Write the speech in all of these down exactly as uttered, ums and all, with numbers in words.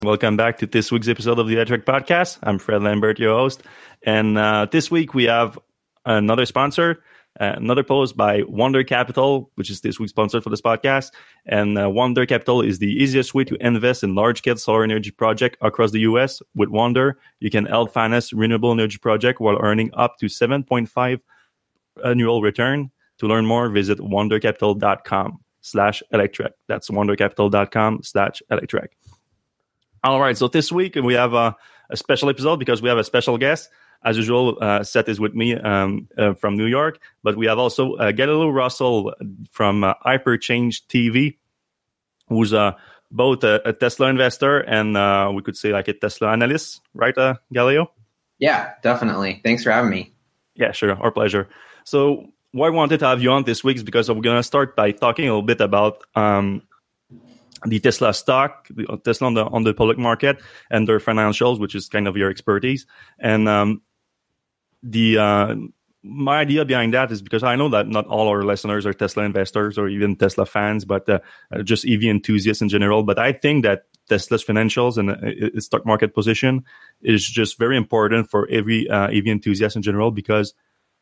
Welcome back to this week's episode of the Electrek Podcast. I'm Fred Lambert, your host. And uh, this week we have another sponsor, uh, another post by Wonder Capital, which is this week's sponsor for this podcast. And uh, Wonder Capital is the easiest way to invest in large-scale solar energy projects across the U S. With Wonder, you can help finance renewable energy projects while earning up to seven point five annual return. To learn more, visit wondercapital.com slash electrek. That's wondercapital.com slash electrek. All right, so this week we have a, a special episode because we have a special guest. As usual, uh, Seth is with me um, uh, from New York, but we have also uh, Galileo Russell from uh, Hyperchange T V, who's uh, both a, a Tesla investor and uh, we could say like a Tesla analyst, right, uh, Galileo? Yeah, definitely. Thanks for having me. Yeah, sure. Our pleasure. So why I wanted to have you on this week is because we're going to start by talking a little bit about um, the Tesla stock, the Tesla on the on the public market, and their financials, which is kind of your expertise. And um, the uh, my idea behind that is because I know that not all our listeners are Tesla investors or even Tesla fans, but uh, just E V enthusiasts in general. But I think that Tesla's financials and uh, its stock market position is just very important for every uh, E V enthusiast in general, because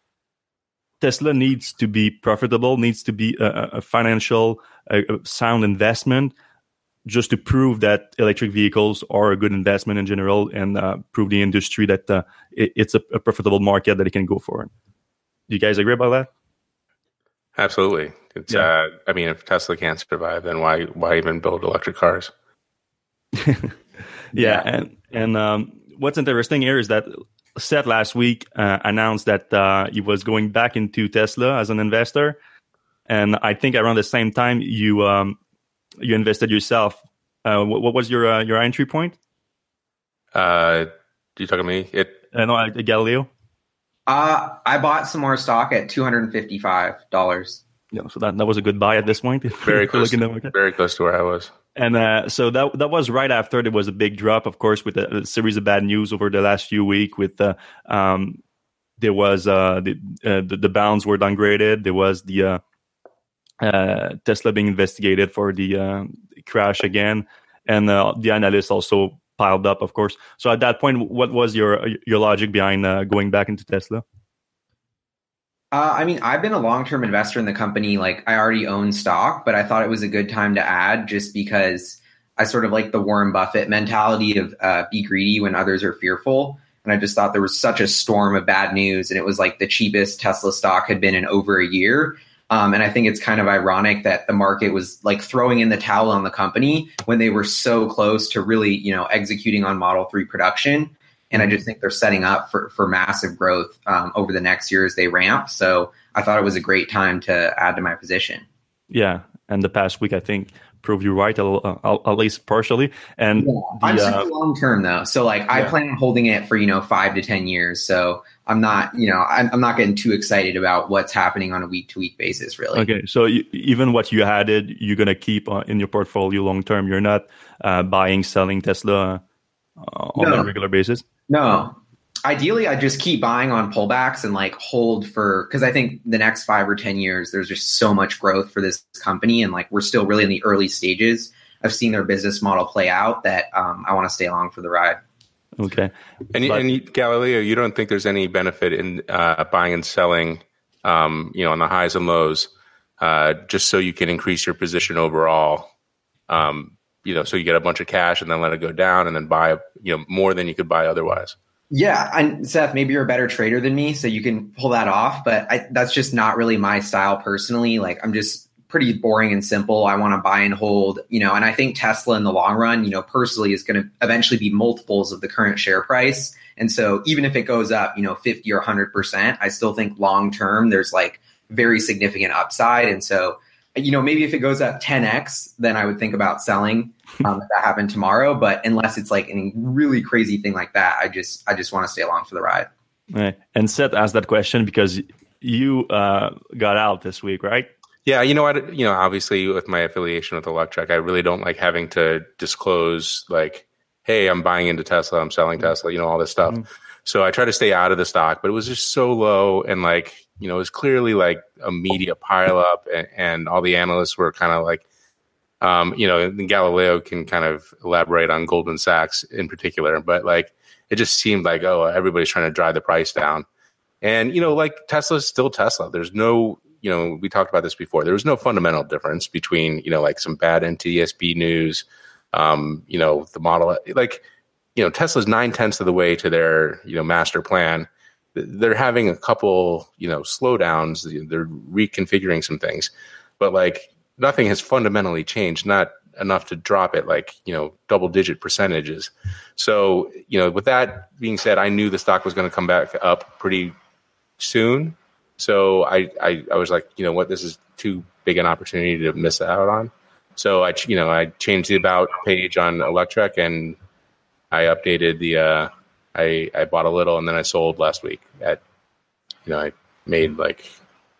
Tesla needs to be profitable, needs to be a, a financial, a, a sound investment, just to prove that electric vehicles are a good investment in general, and uh, prove the industry that uh, it, it's a, a profitable market that it can go for. Do you guys agree about that? Absolutely. It's. Yeah. Uh, I mean, if Tesla can't survive, then why why even build electric cars? yeah, yeah, and and um, what's interesting here is that Seth last week uh, announced that uh, he was going back into Tesla as an investor, and I think around the same time you um, you invested yourself. Uh, what, what was your uh, your entry point? Uh, you talking to me? It. Uh, no, uh, Galileo. Uh, I bought some more stock at two hundred and fifty-five dollars. Yeah, so that, that was a good buy at this point. Very close. To, very close to where I was. And uh, so that that was right after there was a big drop, of course, with a, a series of bad news over the last few weeks. With uh, um, there was uh, the, uh, the the bonds were downgraded. There was the uh, uh, Tesla being investigated for the uh, crash again, and uh, the analysts also piled up, of course. So at that point, what was your your logic behind uh, going back into Tesla? Uh, I mean, I've been a long-term investor in the company. Like, I already own stock, but I thought it was a good time to add just because I sort of like the Warren Buffett mentality of uh, be greedy when others are fearful. And I just thought there was such a storm of bad news, and it was like the cheapest Tesla stock had been in over a year. Um, and I think it's kind of ironic that the market was like throwing in the towel on the company when they were so close to really, you know, executing on Model three production. And I just think they're setting up for, for massive growth um, over the next year as they ramp. So I thought it was a great time to add to my position. Yeah. And the past week, I think, proved you right, uh, at least partially. And yeah, the, I'm super uh, long term, though. So like yeah. I plan on holding it for, you know, five to ten years. So I'm not, you know, I'm, I'm not getting too excited about what's happening on a week to week basis, really. Okay. So you, even what you added, you're going to keep uh, in your portfolio long term. You're not uh, buying, selling Tesla uh, on no. a regular basis? No. Ideally, I just keep buying on pullbacks and like hold for, because I think the next five or ten years, there's just so much growth for this company. And like, we're still really in the early stages of seeing their business model play out that um, I want to stay along for the ride. Okay. And, but, and you, Galileo, you don't think there's any benefit in uh, buying and selling, um, you know, on the highs and lows, uh, just so you can increase your position overall, um, you know, so you get a bunch of cash and then let it go down and then buy, you know, more than you could buy otherwise. Yeah. And Seth, maybe you're a better trader than me, so you can pull that off. But I, that's just not really my style personally. Like, I'm just pretty boring and simple. I want to buy and hold, you know, and I think Tesla in the long run, you know, personally is going to eventually be multiples of the current share price. And so even if it goes up, you know, fifty or one hundred percent, I still think long term there's like very significant upside. And so, you know, maybe if it goes up ten x, then I would think about selling um, if that happened tomorrow. But unless it's like a really crazy thing like that, I just I just want to stay along for the ride. Right. And Seth asked that question because you uh, got out this week, right? Yeah, you know what? You know, obviously with my affiliation with Electrek, I really don't like having to disclose like, hey, I'm buying into Tesla, I'm selling Tesla, you know, all this stuff. Mm-hmm. So I try to stay out of the stock, but it was just so low, and like, you know, it was clearly like a media pileup, and, and all the analysts were kind of like Um, you know, and Galileo can kind of elaborate on Goldman Sachs in particular, but like it just seemed like, oh, everybody's trying to drive the price down. And, you know, like Tesla is still Tesla. There's no, you know, we talked about this before. There was no fundamental difference between, you know, like some bad N T S B news, um, you know, the model, like, you know, Tesla's nine tenths of the way to their, you know, master plan. They're having a couple, you know, slowdowns. They're reconfiguring some things, but like nothing has fundamentally changed, not enough to drop it like, you know, double digit percentages. So, you know, with that being said, I knew the stock was going to come back up pretty soon. So I, I, I was like, you know what, this is too big an opportunity to miss out on. So I, you know, I changed the about page on Electrek and I updated the, uh, I, I bought a little and then I sold last week at, you know, I made like.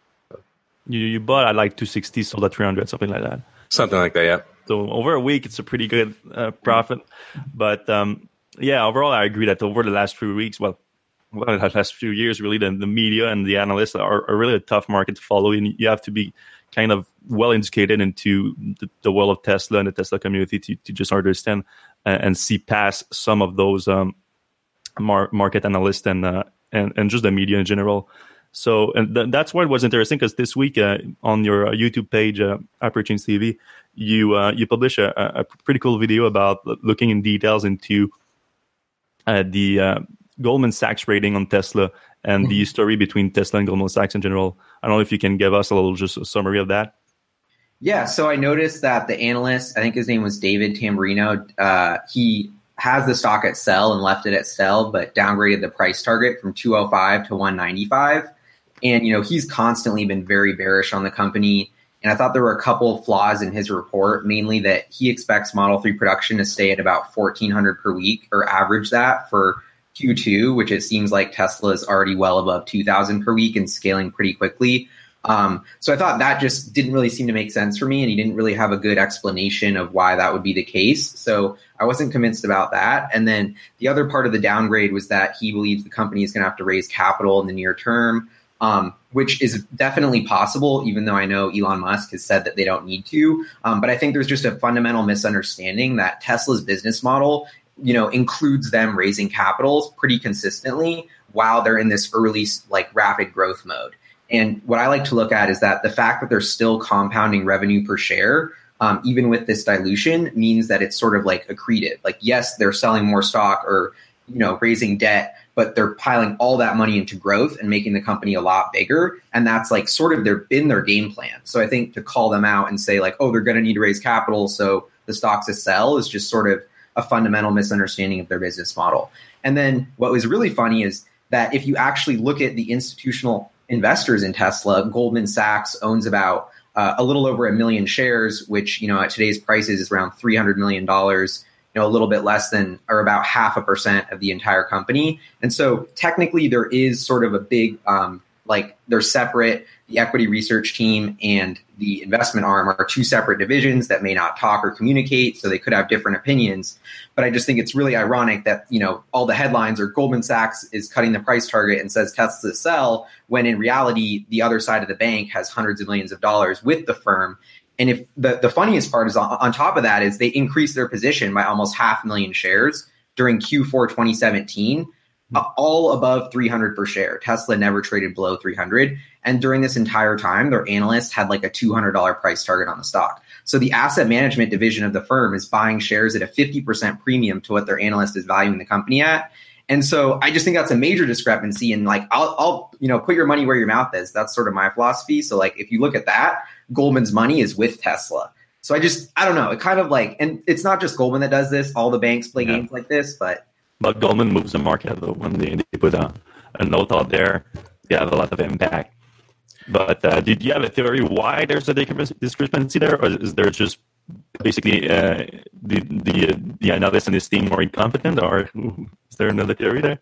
You, you bought at like two sixty, sold at three hundred, something like that. Something like that, yeah. So over a week, it's a pretty good uh, profit. But um, yeah, overall, I agree that over the last few weeks, well, well the last few years, really, the, the media and the analysts are, are really a tough market to follow. And you have to be kind of well educated into the, the world of Tesla and the Tesla community to, to just understand and, and see past some of those um, mar- market analysts and, uh, and and just the media in general. So, and th- that's why it was interesting, because this week uh, on your uh, YouTube page, uh, Hyperchains T V, you uh, you publish a, a pretty cool video about looking in details into uh, the uh, Goldman Sachs rating on Tesla and mm-hmm. the story between Tesla and Goldman Sachs in general. I don't know if you can give us a little just a summary of that. Yeah, so I noticed that the analyst, I think his name was David Tamburino, uh, he has the stock at sell and left it at sell, but downgraded the price target from two oh five to one ninety-five. And, you know, he's constantly been very bearish on the company. And I thought there were a couple of flaws in his report, mainly that he expects Model three production to stay at about fourteen hundred per week, or average that for Q two, which it seems like Tesla is already well above two thousand per week and scaling pretty quickly. Um, so I thought that just didn't really seem to make sense for me, and he didn't really have a good explanation of why that would be the case. So I wasn't convinced about that. And then the other part of the downgrade was that he believes the company is going to have to raise capital in the near term. Um, which is definitely possible, even though I know Elon Musk has said that they don't need to. Um, but I think there's just a fundamental misunderstanding that Tesla's business model, you know, includes them raising capital pretty consistently while they're in this early, like, rapid growth mode. And what I like to look at is that the fact that they're still compounding revenue per share, um, even with this dilution, means that it's sort of like accretive. Like, yes, they're selling more stock or, you know, raising debt, but they're piling all that money into growth and making the company a lot bigger. And that's like sort of their been their game plan. So I think to call them out and say like, oh, they're going to need to raise capital, so the stock's a sell, is just sort of a fundamental misunderstanding of their business model. And then what was really funny is that if you actually look at the institutional investors in Tesla, Goldman Sachs owns about uh, a little over a million shares, which, you know, at today's prices is around three hundred million dollars. You know, a little bit less than, or about half a percent of the entire company. And so technically there is sort of a big, um, like they're separate. The equity research team and the investment arm are two separate divisions that may not talk or communicate, so they could have different opinions. But I just think it's really ironic that, you know, all the headlines are Goldman Sachs is cutting the price target and says Tesla sell, when in reality, the other side of the bank has hundreds of millions of dollars with the firm. And if the, the funniest part is on, on top of that is they increased their position by almost half a million shares during Q four twenty seventeen, uh, all above three hundred per share. Tesla never traded below three hundred. And during this entire time, their analysts had like a two hundred dollars price target on the stock. So the asset management division of the firm is buying shares at a fifty percent premium to what their analyst is valuing the company at. And so I just think that's a major discrepancy. And like, I'll, I'll, you know, put your money where your mouth is. That's sort of my philosophy. So like, if you look at that, Goldman's money is with Tesla. So I just, I don't know. It kind of like, and it's not just Goldman that does this. All the banks play yeah. games like this, but. But Goldman moves the market though. When they, they put a, a note out there, they have a lot of impact. But uh, did you have a theory why there's a discrepancy there? Or is there just basically uh, the, the, the analyst and his team more incompetent? Or is there another theory there?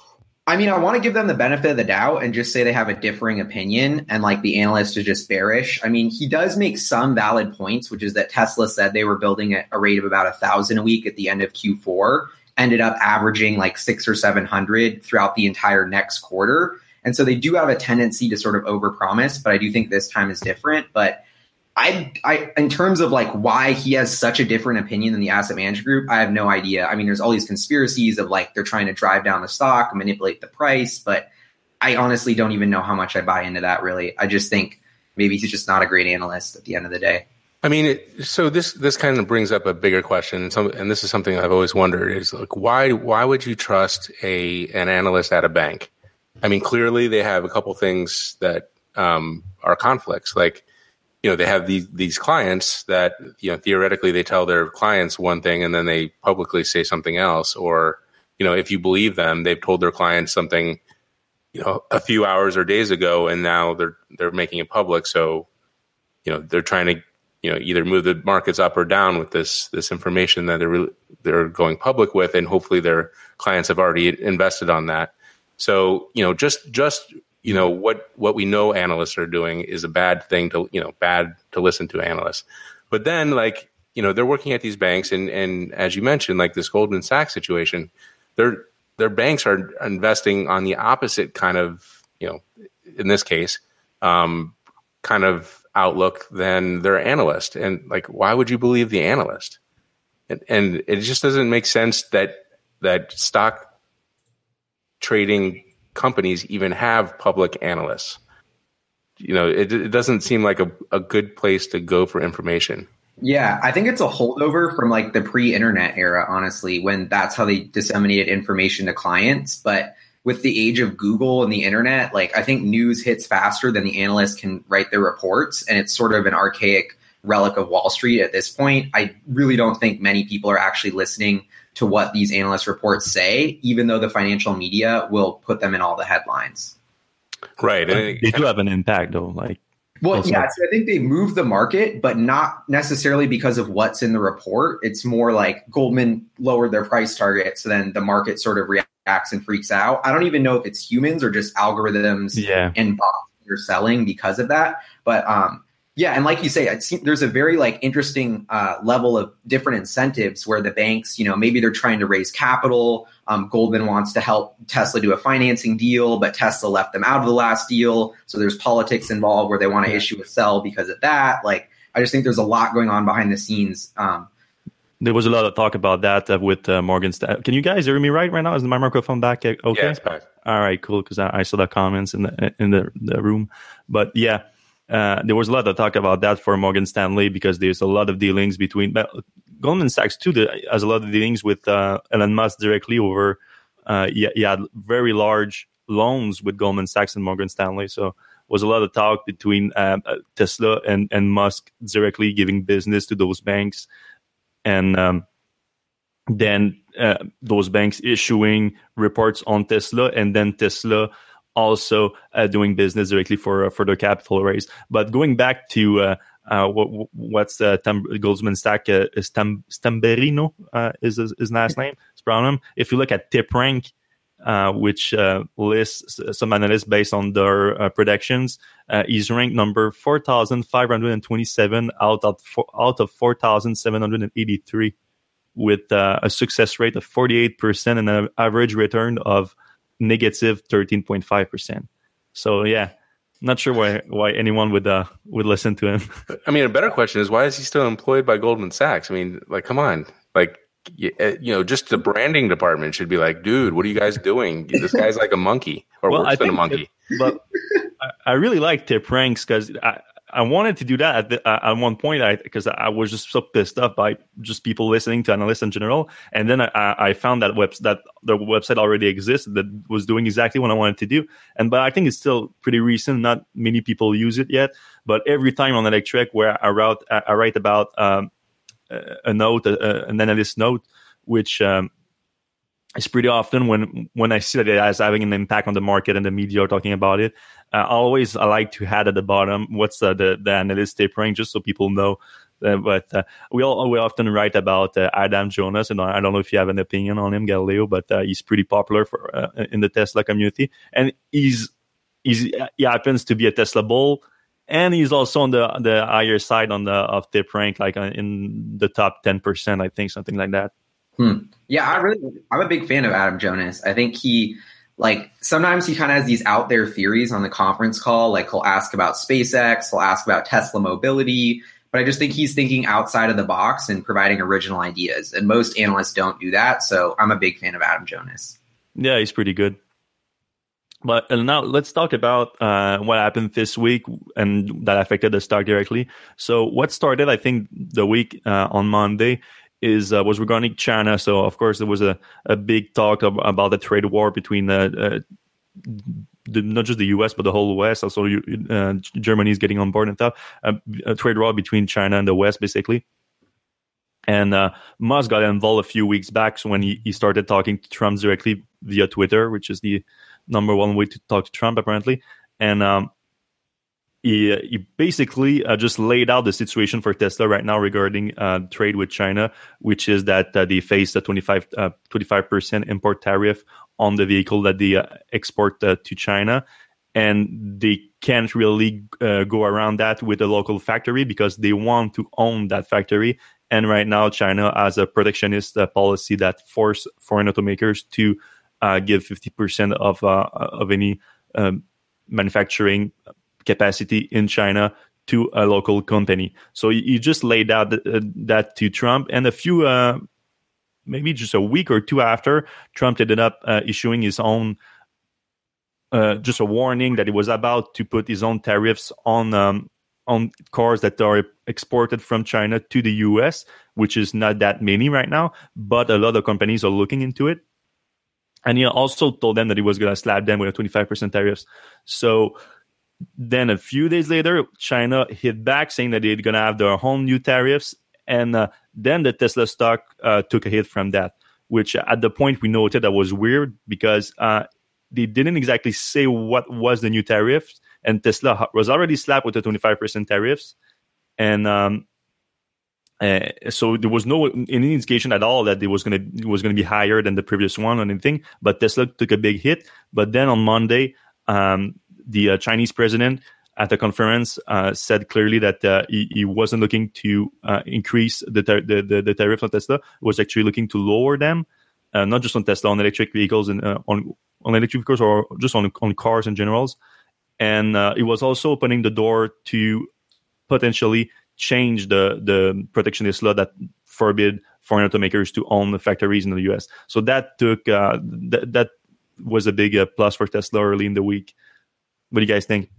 I mean, I want to give them the benefit of the doubt and just say they have a differing opinion and like the analyst is just bearish. I mean, he does make some valid points, which is that Tesla said they were building at a rate of about a thousand a week at the end of Q four, ended up averaging like six or seven hundred throughout the entire next quarter. And so they do have a tendency to sort of overpromise, but I do think this time is different. But I, I, in terms of like why he has such a different opinion than the asset management group, I have no idea. I mean, there's all these conspiracies of like they're trying to drive down the stock, manipulate the price, but I honestly don't even know how much I buy into that. Really, I just think maybe he's just not a great analyst at the end of the day. I mean, it, so this this kind of brings up a bigger question, and, some, and this is something I've always wondered: is like why why would you trust a an analyst at a bank? I mean, clearly they have a couple things that um, are conflicts, like. You know, they have these these clients that, you know, theoretically they tell their clients one thing and then they publicly say something else. Or, you know, if you believe them, they've told their clients something, you know, a few hours or days ago, and now they're they're making it public. So, you know, they're trying to, you know, either move the markets up or down with this this information that they're really, they're going public with, and hopefully their clients have already invested on that. So, you know, just just. You know, what, what we know analysts are doing is a bad thing to, you know, bad to listen to analysts. But then, like, you know, they're working at these banks, and, and as you mentioned, like this Goldman Sachs situation, their their banks are investing on the opposite kind of, you know, in this case, um, kind of outlook than their analyst. And like, why would you believe the analyst? And, and it just doesn't make sense that that stock trading companies even have public analysts. You know, it, it doesn't seem like a, a good place to go for information. Yeah, I think it's a holdover from like the pre-internet era, honestly, when that's how they disseminated information to clients. But with the age of Google and the internet, like I think news hits faster than the analysts can write their reports. And it's sort of an archaic relic of Wall Street at this point. I really don't think many people are actually listening to what these analyst reports say, even though the financial media will put them in all the headlines. Right. They do have an impact though. Like, well, yeah, so I think they move the market, but not necessarily because of what's in the report. It's more like Goldman lowered their price target, so then the market sort of reacts and freaks out. I don't even know if it's humans or just algorithms yeah. and bots that are selling because of that. But um, yeah, and like you say, it seems, there's a very like interesting uh, level of different incentives where the banks, you know, maybe they're trying to raise capital. Um, Goldman wants to help Tesla do a financing deal, but Tesla left them out of the last deal. So there's politics involved where they want to yeah. issue a sell because of that. Like, I just think there's a lot going on behind the scenes. Um, there was a lot of talk about that uh, with uh, Morgan Stanley. Can you guys hear me right right now? Is my microphone back? Okay. Yeah, it's back. All right, cool. Because I, I saw the comments in the in the, the room, but yeah. Uh, there was a lot of talk about that for Morgan Stanley because there's a lot of dealings between but Goldman Sachs too. The, has a lot of dealings with uh, Elon Musk directly over. Uh, he, he had very large loans with Goldman Sachs and Morgan Stanley, so was a lot of talk between um, Tesla and and Musk directly giving business to those banks, and um, then uh, those banks issuing reports on Tesla, and then Tesla. Also uh, doing business directly for uh, for their capital raise. But going back to uh, uh, what, what's uh, Tam- Goldman Sachs uh, is Tam- Stamberino uh, is his, his last name. It's Brownham. If you look at TipRank, uh, which uh, lists some analysts based on their uh, predictions, uh, he's ranked number four thousand five hundred twenty-seven out of four, out of four thousand seven hundred eighty-three, with uh, a success rate of forty-eight percent and an average return of negative thirteen point five percent. So yeah, not sure why why anyone would uh would listen to him. I mean, a better question is, why is he still employed by Goldman Sachs? I mean, like, come on, like, you, you know, just the branding department should be like, dude, what are you guys doing? This guy's like a monkey, or well, worse I than a monkey. It, but I, I really like TipRanks because I I wanted to do that at, the, uh, at one point because I, I was just so pissed off by just people listening to analysts in general. And then I, I found that web, that the website already existed that was doing exactly what I wanted to do. And but I think it's still pretty recent. Not many people use it yet. But every time on Electrek where I write, I write about um, a note, a, an analyst note, which um, is pretty often when when I see that it has having an impact on the market and the media are talking about it. Uh, always, I like to add at the bottom what's uh, the the analyst tapering, just so people know. Uh, but uh, we all we often write about uh, Adam Jonas, and I don't know if you have an opinion on him, Galileo, but uh, he's pretty popular for uh, in the Tesla community, and he's he's he happens to be a Tesla bull, and he's also on the the higher side on the of TipRank, like uh, in the top ten percent, I think, something like that. Hmm. Yeah, I really I'm a big fan of Adam Jonas. I think he. like sometimes he kind of has these out there theories on the conference call. Like he'll ask about SpaceX, he'll ask about Tesla mobility, but I just think he's thinking outside of the box and providing original ideas. And most analysts don't do that. So I'm a big fan of Adam Jonas. Yeah, he's pretty good. But uh, now let's talk about uh, what happened this week and that affected the stock directly. So what started, I think, the week uh, on Monday is uh, was regarding China. So of course there was a, a big talk of, about the trade war between uh, uh, the, not just the U S but the whole West. Also, uh, Germany is getting on board and stuff. Uh, a trade war between China and the West, basically. And uh, Musk got involved a few weeks back when he, he started talking to Trump directly via Twitter, which is the number one way to talk to Trump, apparently. And um, he, he basically uh, just laid out the situation for Tesla right now regarding uh, trade with China, which is that uh, they face a twenty-five, uh, twenty-five percent import tariff on the vehicle that they uh, export uh, to China. And they can't really uh, go around that with a local factory because they want to own that factory. And right now, China has a protectionist uh, policy that force foreign automakers to uh, give fifty percent of uh, of any um, manufacturing capacity in China to a local company. So you just laid out th- uh, that to Trump, and a few, uh, maybe just a week or two after, Trump ended up uh, issuing his own, uh, just a warning that he was about to put his own tariffs on um, on cars that are exported from China to the U S, which is not that many right now, but a lot of companies are looking into it. And he also told them that he was going to slap them with a twenty-five percent tariffs. So then a few days later, China hit back saying that they're going to have their own new tariffs. And uh, then the Tesla stock uh, took a hit from that, which at the point we noted that was weird because uh, they didn't exactly say what was the new tariffs. And Tesla was already slapped with the twenty-five percent tariffs. And um, uh, so there was no any indication at all that it was going to was going to be higher than the previous one or anything. But Tesla took a big hit. But then on Monday, um, the uh, Chinese president at the conference uh, said clearly that uh, he, he wasn't looking to uh, increase the, tar- the, the the tariffs on Tesla. He was actually looking to lower them, uh, not just on Tesla, on electric vehicles and uh, on on electric vehicles or just on on cars in general. And uh, it was also opening the door to potentially change the, the protectionist law that forbid foreign automakers to own the factories in the U S. So that took uh, th- that was a big uh, plus for Tesla early in the week. What do you guys think?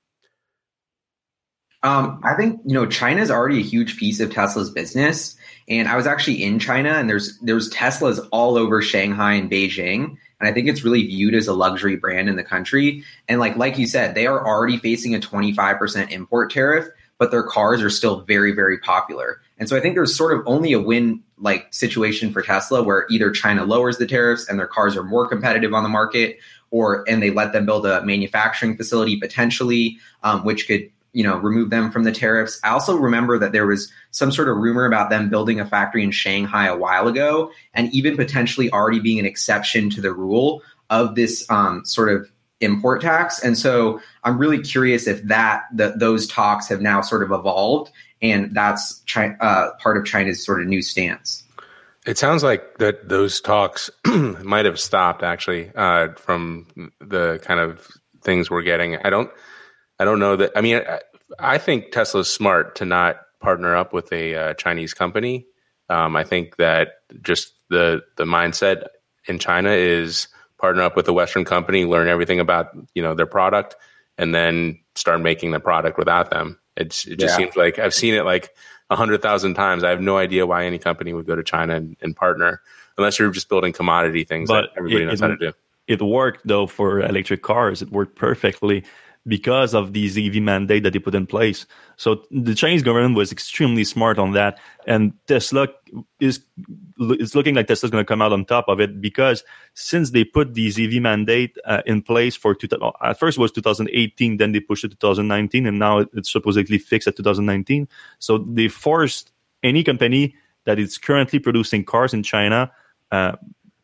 Um, I think, you know, China is already a huge piece of Tesla's business. And I was actually in China, and there's there's Teslas all over Shanghai and Beijing. And I think it's really viewed as a luxury brand in the country. And like like you said, they are already facing a twenty-five percent import tariff, but their cars are still very, very popular. And so I think there's sort of only a win like situation for Tesla where either China lowers the tariffs and their cars are more competitive on the market, or and they let them build a manufacturing facility potentially, um, which could, you know, remove them from the tariffs. I also remember that there was some sort of rumor about them building a factory in Shanghai a while ago, and even potentially already being an exception to the rule of this um, sort of import tax. And so I'm really curious if that the, those talks have now sort of evolved, and that's China, uh, part of China's sort of new stance. It sounds like that those talks might have stopped actually uh, from the kind of things we're getting. I don't. I don't know that. I mean, I, I think Tesla's smart to not partner up with a uh, Chinese company. Um, I think that just the the mindset in China is partner up with a Western company, learn everything about, you know, their product, and then start making the product without them. It's, it just yeah. seems like I've seen it like a hundred thousand times. I have no idea why any company would go to China and, and partner unless you're just building commodity things but that everybody it, knows it, how to do. It worked though for electric cars. It worked perfectly because of these E V mandate that they put in place. So the Chinese government was extremely smart on that. And Tesla is, it's looking like Tesla's going to come out on top of it because since they put these E V mandate uh, in place for, two, at first it was two thousand eighteen, then they pushed it to two thousand nineteen, and now it's supposedly fixed at two thousand nineteen. So they forced any company that is currently producing cars in China uh,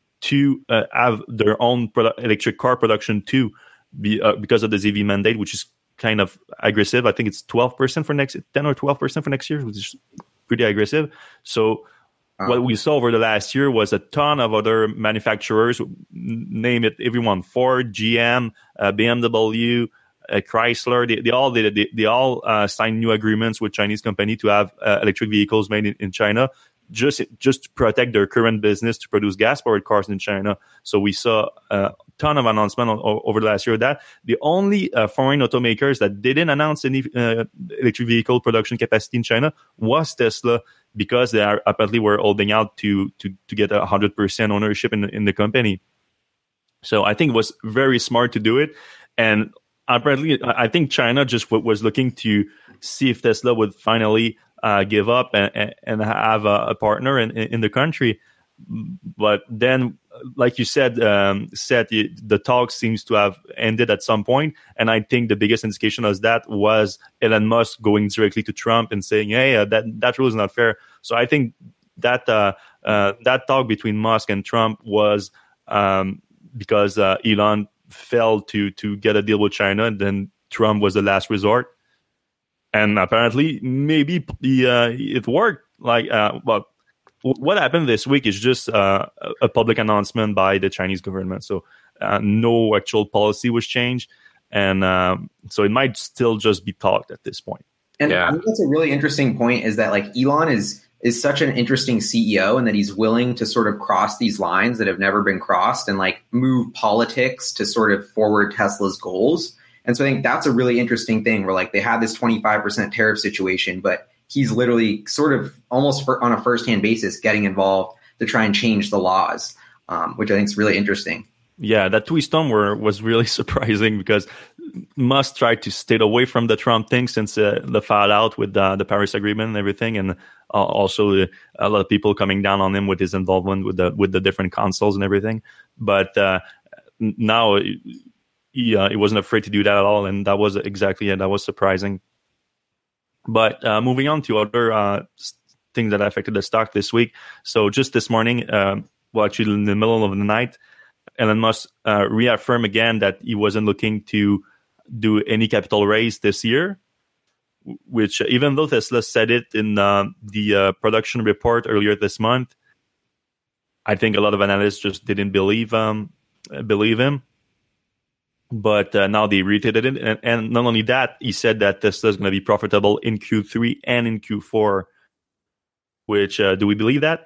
to uh, have their own produ- electric car production too. Be, uh, because of the E V mandate, which is kind of aggressive. I think it's twelve percent for next, ten or twelve percent for next year, which is pretty aggressive. So what we saw over the last year was a ton of other manufacturers, name it everyone, Ford, G M, uh, B M W, uh, Chrysler. They, they all they, they, they all uh, signed new agreements with Chinese company to have uh, electric vehicles made in, in China, just just to protect their current business to produce gas-powered cars in China. So we saw a ton of announcements over the last year. That the only uh, foreign automakers that didn't announce any uh, electric vehicle production capacity in China was Tesla, because they are apparently were holding out to to to get a hundred percent ownership in the, in the company. So I think it was very smart to do it, and apparently I think China just w- was looking to see if Tesla would finally uh, give up and, and have a, a partner in, in the country. But then, like you said, um, Seth, the talk seems to have ended at some point, and I think the biggest indication of that was Elon Musk going directly to Trump and saying, "Hey, uh, that that rule is not fair." So I think that uh, uh, that talk between Musk and Trump was um, because uh, Elon failed to to get a deal with China, and then Trump was the last resort. And apparently, maybe the, uh, it worked. Like, uh, well. What happened this week is just uh, a public announcement by the Chinese government. So uh, no actual policy was changed. And um, so it might still just be talked at this point. And yeah. I think that's a really interesting point, is that like Elon is is such an interesting C E O, and that he's willing to sort of cross these lines that have never been crossed and like move politics to sort of forward Tesla's goals. And so I think that's a really interesting thing, where like they had this twenty-five percent tariff situation, but he's literally sort of almost for, on a firsthand basis getting involved to try and change the laws, um, which I think is really interesting. Yeah, that twist on were, was really surprising, because Musk tried to stay away from the Trump thing since uh, the fallout with uh, the Paris Agreement and everything, and uh, also uh, a lot of people coming down on him with his involvement with the with the different consoles and everything. But uh, now he, uh, he wasn't afraid to do that at all, and that was exactly it. That was surprising. But uh, moving on to other uh, things that affected the stock this week. So just this morning, um, well, actually in the middle of the night, Elon Musk uh, reaffirmed again that he wasn't looking to do any capital raise this year, which even though Tesla said it in uh, the uh, production report earlier this month, I think a lot of analysts just didn't believe um, believe him. But uh, now they reiterated it. And, and not only that, he said that Tesla is going to be profitable in Q three and in Q four, which uh, do we believe that?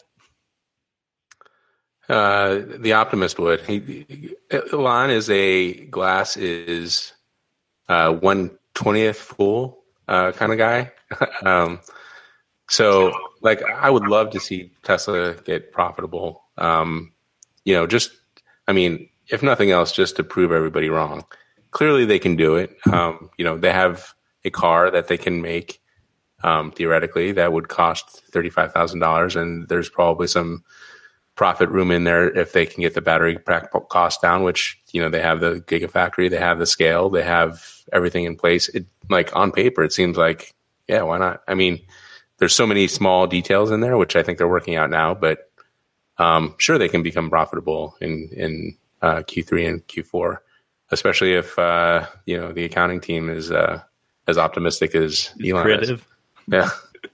Uh, the optimist would. He, Elon is a glass is uh, one twentieth full uh, kind of guy. um, so, like, I would love to see Tesla get profitable. Um, you know, just, I mean, if nothing else, just to prove everybody wrong. Clearly, they can do it. Um, you know, they have a car that they can make. Um, theoretically, that would cost thirty-five thousand dollars, and there's probably some profit room in there if they can get the battery pack cost down, which, you know, they have the gigafactory, they have the scale, they have everything in place. It, like, on paper, it seems like, yeah, why not? I mean, there's so many small details in there, which I think they're working out now, but um, sure, they can become profitable in, in uh, Q three and Q four, especially if, uh, you know, the accounting team is uh, as optimistic as Elon Creative. is. Yeah.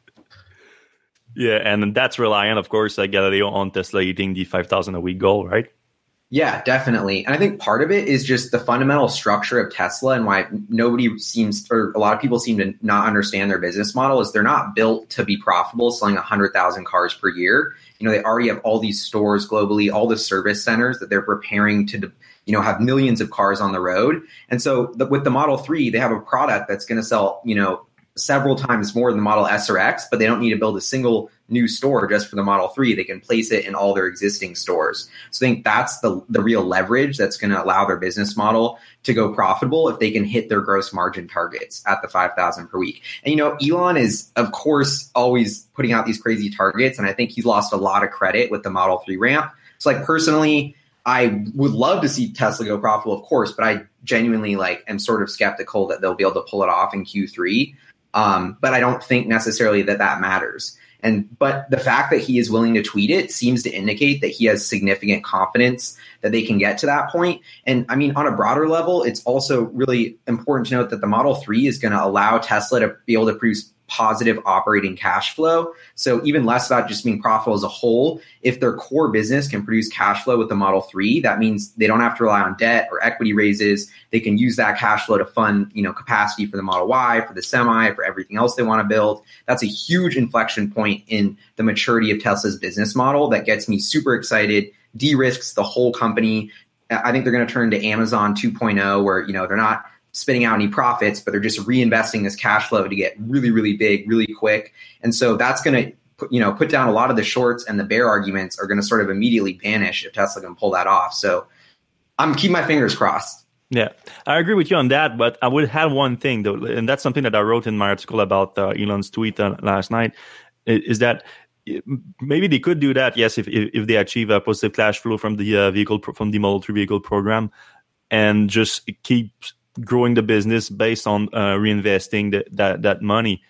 Yeah, and that's reliant, of course, like Galileo, on Tesla hitting the five thousand a week goal, right? Yeah, definitely. And I think part of it is just the fundamental structure of Tesla, and why nobody seems, or a lot of people seem to not understand their business model, is they're not built to be profitable, selling one hundred thousand cars per year. You know, they already have all these stores globally, all the service centers that they're preparing to, you know, have millions of cars on the road. And so the, with the Model three, they have a product that's going to sell, you know, several times more than the Model S or X, but they don't need to build a single new store just for the Model three. They can place it in all their existing stores. So I think that's the the real leverage that's going to allow their business model to go profitable if they can hit their gross margin targets at the five thousand per week. And, you know, Elon is, of course, always putting out these crazy targets, and I think he's lost a lot of credit with the Model three ramp. So, like, personally, I would love to see Tesla go profitable, of course, but I genuinely, like, am sort of skeptical that they'll be able to pull it off in Q three. Um, but I don't think necessarily that that matters. And but the fact that he is willing to tweet it seems to indicate that he has significant confidence that they can get to that point. And I mean, on a broader level, it's also really important to note that the Model three is going to allow Tesla to be able to produce positive operating cash flow. So even less about just being profitable as a whole. If their core business can produce cash flow with the Model three, that means they don't have to rely on debt or equity raises. They can use that cash flow to fund, you know, capacity for the Model Y, for the Semi, for everything else they want to build. That's a huge inflection point in the maturity of Tesla's business model that gets me super excited, de-risks the whole company. I think they're going to turn to Amazon two point oh, where, you know, they're not spitting out any profits, but they're just reinvesting this cash flow to get really, really big, really quick. And so that's going to, put, you know, put down a lot of the shorts, and the bear arguments are going to sort of immediately vanish if Tesla can pull that off. So I'm keeping my fingers crossed. Yeah, I agree with you on that, but I would have one thing though, and that's something that I wrote in my article about uh, Elon's tweet uh, last night, is that maybe they could do that, yes, if if, if they achieve a positive cash flow from the uh, vehicle from the Model three vehicle program, and just keep growing the business based on uh, reinvesting the, that that money.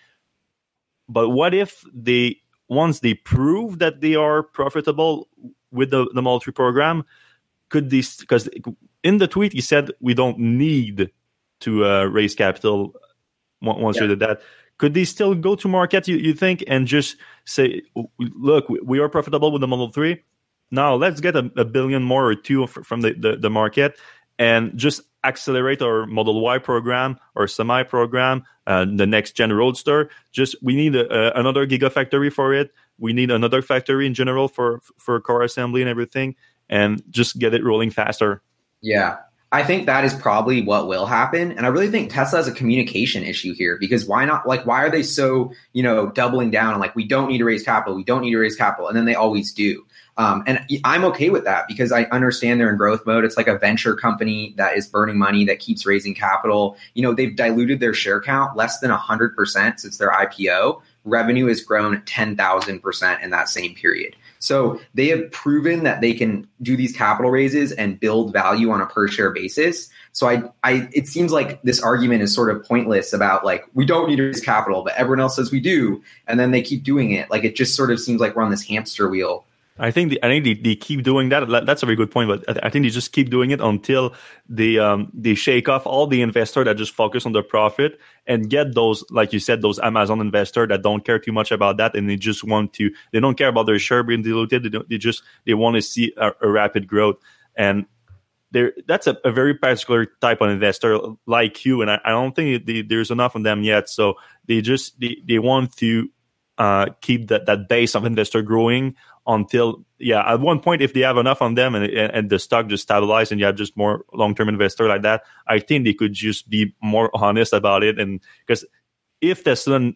But what if they once they prove that they are profitable with the, the Model three program, could this, because in the tweet he said we don't need to uh, raise capital once yeah. you did that. Could they still go to market, you, you think, and just say, look, we are profitable with the Model three. Now let's get a, a billion more or two from the, the, the market and just accelerate our Model Y program or Semi program, uh, the next gen Roadster. Just we need a, a, another gigafactory for it. We need another factory in general for for car assembly and everything, and just get it rolling faster. Yeah, I think that is probably what will happen. And I really think Tesla has a communication issue here, because why not? Like, why are they so, you know, doubling down on like, we don't need to raise capital, we don't need to raise capital, and then they always do. Um, and I'm okay with that because I understand they're in growth mode. It's like a venture company that is burning money, that keeps raising capital. You know, they've diluted their share count less than one hundred percent since their I P O. Revenue has grown ten thousand percent in that same period. So they have proven that they can do these capital raises and build value on a per share basis. So I, I, it seems like this argument is sort of pointless about like, we don't need to raise capital, but everyone else says we do. And then they keep doing it. Like, it just sort of seems like we're on this hamster wheel. I think the, I think they, they keep doing that. That's a very good point. But I think they just keep doing it until they um they shake off all the investors that just focus on the profit and get those, like you said, those Amazon investors that don't care too much about that, and they just want to. They don't care about their share being diluted. They don't, they just they want to see a, a rapid growth, and there that's a, a very particular type of investor like you. And I, I don't think they, there's enough of them yet. So they just they, they want to uh, keep that that base of investor growing. Until, yeah, at one point, if they have enough on them and, and the stock just stabilizes and you have just more long-term investor like that, I think they could just be more honest about it. And because if Tesla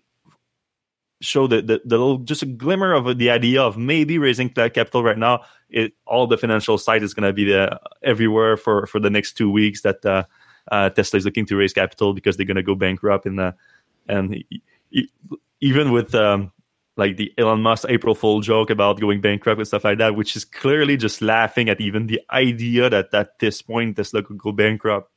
show the, the, the little, just a glimmer of the idea of maybe raising that capital right now, it all the financial side is going to be there everywhere for, for the next two weeks that uh, uh, Tesla is looking to raise capital because they're going to go bankrupt. In the, and he, he, even with... Um, like the Elon Musk April Fool joke about going bankrupt and stuff like that, which is clearly just laughing at even the idea that at this point Tesla could go bankrupt.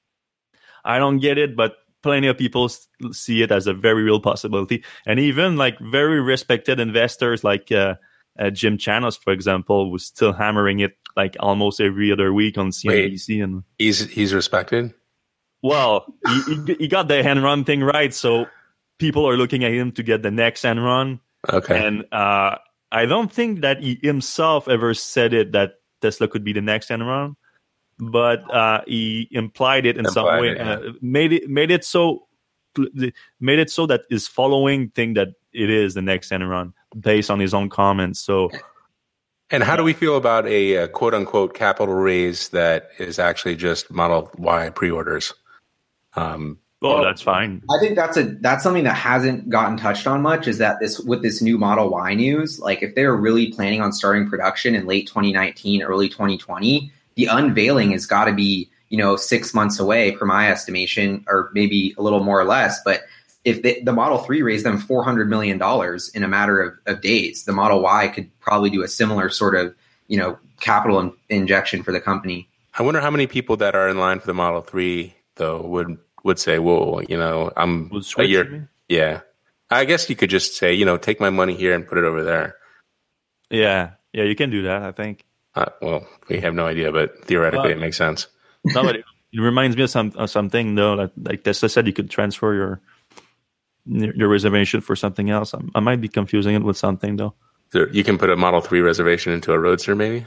I don't get it, but plenty of people see it as a very real possibility. And even like very respected investors like uh, uh, Jim Chanos, for example, was still hammering it like almost every other week on C N B C. Wait, and he's he's respected? Well, he, he, he got the Enron thing right, so people are looking at him to get the next Enron. Okay. And uh, I don't think that he himself ever said it that Tesla could be the next Enron, but uh, he implied it in implied some way. It, yeah. uh, made it made it so made it so that his following think that it is the next Enron based on his own comments. So, and how do we feel about a, a quote unquote capital raise that is actually just Model Y pre-orders? Um, Oh, that's fine. I think that's a that's something that hasn't gotten touched on much, is that this with this new Model Y news, like if they're really planning on starting production in late twenty nineteen, early twenty twenty, the unveiling has got to be, you know, six months away per my estimation, or maybe a little more or less. But if they, the Model three raised them four hundred million dollars in a matter of, of days, the Model Y could probably do a similar sort of, you know, capital in, injection for the company. I wonder how many people that are in line for the Model three, though, would would say, well, you know, I'm switch, a year. Yeah. I guess you could just say, you know, take my money here and put it over there. Yeah. Yeah, you can do that, I think. Uh, well, we have no idea, but theoretically well, it makes sense. No, but it, it reminds me of, some, of something, though. That, like Tesla said, you could transfer your your reservation for something else. I, I might be confusing it with something though. So you can put a Model three reservation into a Roadster, maybe.